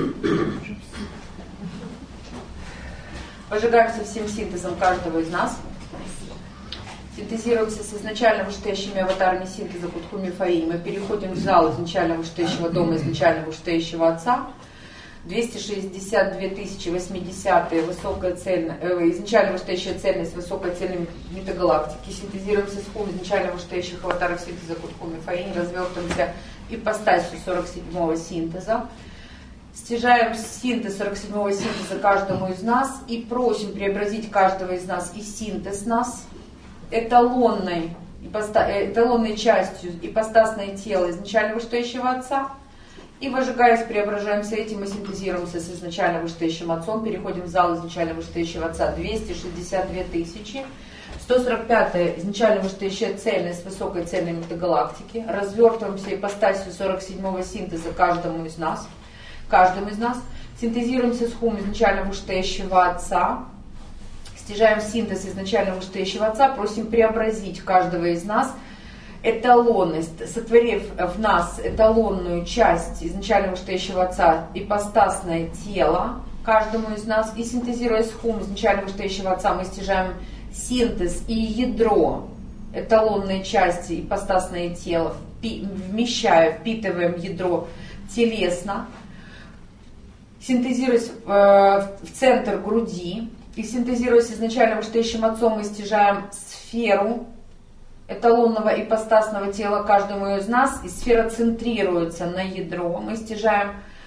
Пожигаемся всем синтезом каждого из нас. Синтезируемся с изначально вышестоящими аватарами синтеза Кутхуми Фаи. Мы переходим в зал изначально вышестоящего дома, изначально вышестоящего отца. двести шестьдесят две тысячи восьмидесятые, высокая цельность, э, изначально вышестоящая цельность, высокая цельность метагалактики. Синтезируемся с хум изначально вышестоящих аватаров синтеза Кутхуми Фаи. Развертываемся ипостасью сорок седьмого синтеза. Стяжаем синтез сорок седьмого синтеза каждому из нас и просим преобразить каждого из нас и синтез нас эталонной, эталонной частью ипостасное тело изначально вышестоящего отца. И выжигаясь, преображаемся этим и синтезируемся с изначально вышестоящим отцом. Переходим в зал изначально вышестоящего отца двести шестьдесят две тысячи. сто сорок пятая изначально вышестоящая цельность высокой цельной метагалактики. Развертываемся ипостасью сорок седьмого синтеза каждому из нас. каждым из нас, синтезируем сисхум изначально вышестоящего Отца, стяжаем синтез изначально вышестоящего Отца, просим преобразить каждого из нас эталонность, сотворив в нас эталонную часть изначально вышестоящего Отца, ипостасное тело каждому из нас, и синтезируя схум изначально вышестоящего Отца, мы стяжаем синтез и ядро эталонной части, ипостасное тело, вмещая, впитываем ядро телесно, синтезируясь в центр груди, и синтезируясь изначально вышестоящим Отцом, мы стяжаем сферу эталонного ипостасного тела каждому из нас, и сфера центрируется на ядро. Мы стяжаем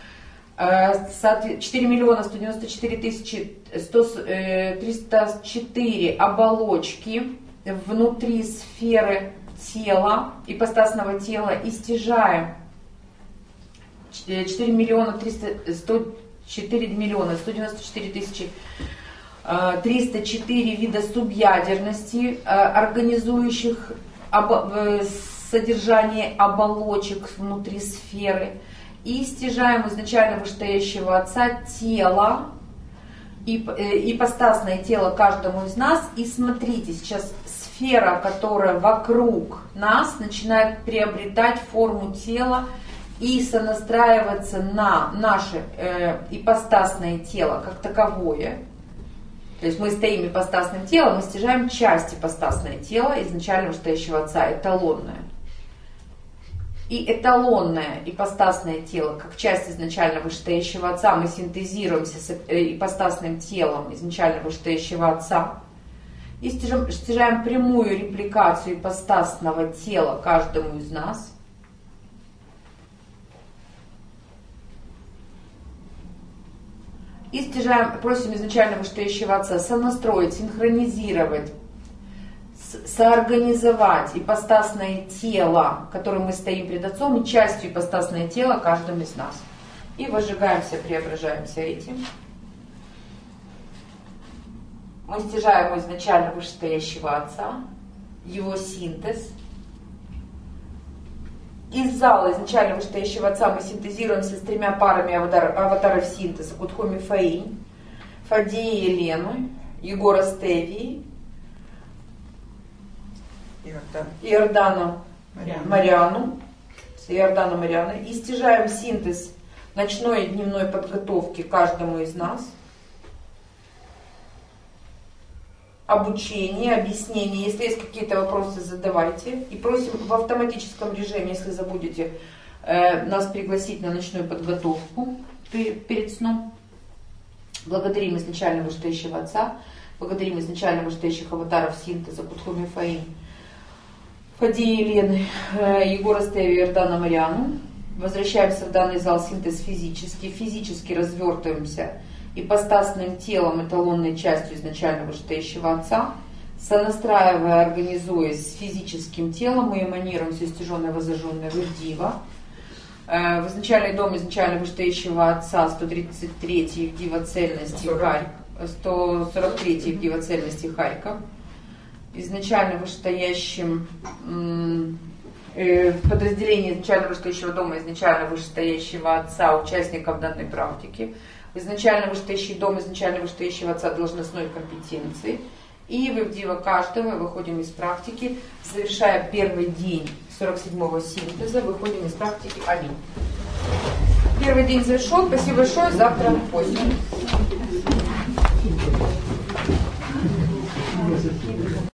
четыре миллиона сто девяносто четыре тысячи триста четыре оболочки внутри сферы тела, ипостасного тела, и стяжаем четыре миллиона триста сто четыре миллиона сто девяносто четыре тысячи триста четыре вида субъядерности, организующих содержание оболочек внутри сферы, и стяжаем изначально вышестоящего Отца тело, ипостасное тело каждому из нас. И смотрите, сейчас сфера, которая вокруг нас, начинает приобретать форму тела и сонастраиваться на наше э, ипостасное тело как таковое. То есть мы стоим ипостасным телом, мы стяжаем часть ипостасное тело изначально вышестоящего Отца, эталонное. И эталонное ипостасное тело, как часть изначально вышестоящего Отца, мы синтезируемся с ипостасным телом изначально вышестоящего Отца. И стяжаем, стяжаем прямую репликацию ипостасного тела каждому из нас. И стяжаем, просим изначально вышестоящего Отца сонастроить, синхронизировать, соорганизовать ипостасное тело, которым мы стоим пред Отцом, и частью ипостасное тело каждым из нас. И возжигаемся, преображаемся этим. Мы стяжаем изначально вышестоящего Отца, его синтез. Из зала изначально вышестоящего Отца мы синтезируемся с тремя парами аватар, аватаров синтеза: Кутхоми Фаинь, Фадеи Елену, Егора Стевии, Иордана Мариану, с Иордана Марианы, и стяжаем синтез ночной и дневной подготовки каждому из нас, обучение, объяснение. Если есть какие-то вопросы, задавайте. И просим в автоматическом режиме, если забудете, э, нас пригласить на ночную подготовку перед сном. Благодарим изначально вышестоящего Отца, благодарим изначально вышестоящих аватаров синтеза Кутхоми Фаинь, Фадеи Елены, э, Егора Стеви, Иордана Мариану. Возвращаемся в данный зал синтез физически, физически развертываемся ипостасным телом, эталонной частью изначально вышестоящего Отца, сонастраивая, организуясь с физическим телом, мы эманируем все стяженное, воззажженное в Ирдива. В изначальный дом изначально вышестоящего Отца, сто тридцать третий в дивоцельности Харьков, сто сорок третий в дивоцельности Харьков. Изначально вышестоящим э, в подразделении изначально вышестоящего дома, изначально вышестоящего Отца, участников данной практики. Изначально вышестоящий дом, изначально вышестоящего Отца должностной компетенции. И в Ивдива каждого выходим из практики, завершая первый день сорок седьмого синтеза, выходим из практики. Аминь. Первый день завершен. Спасибо большое. Завтра поздно.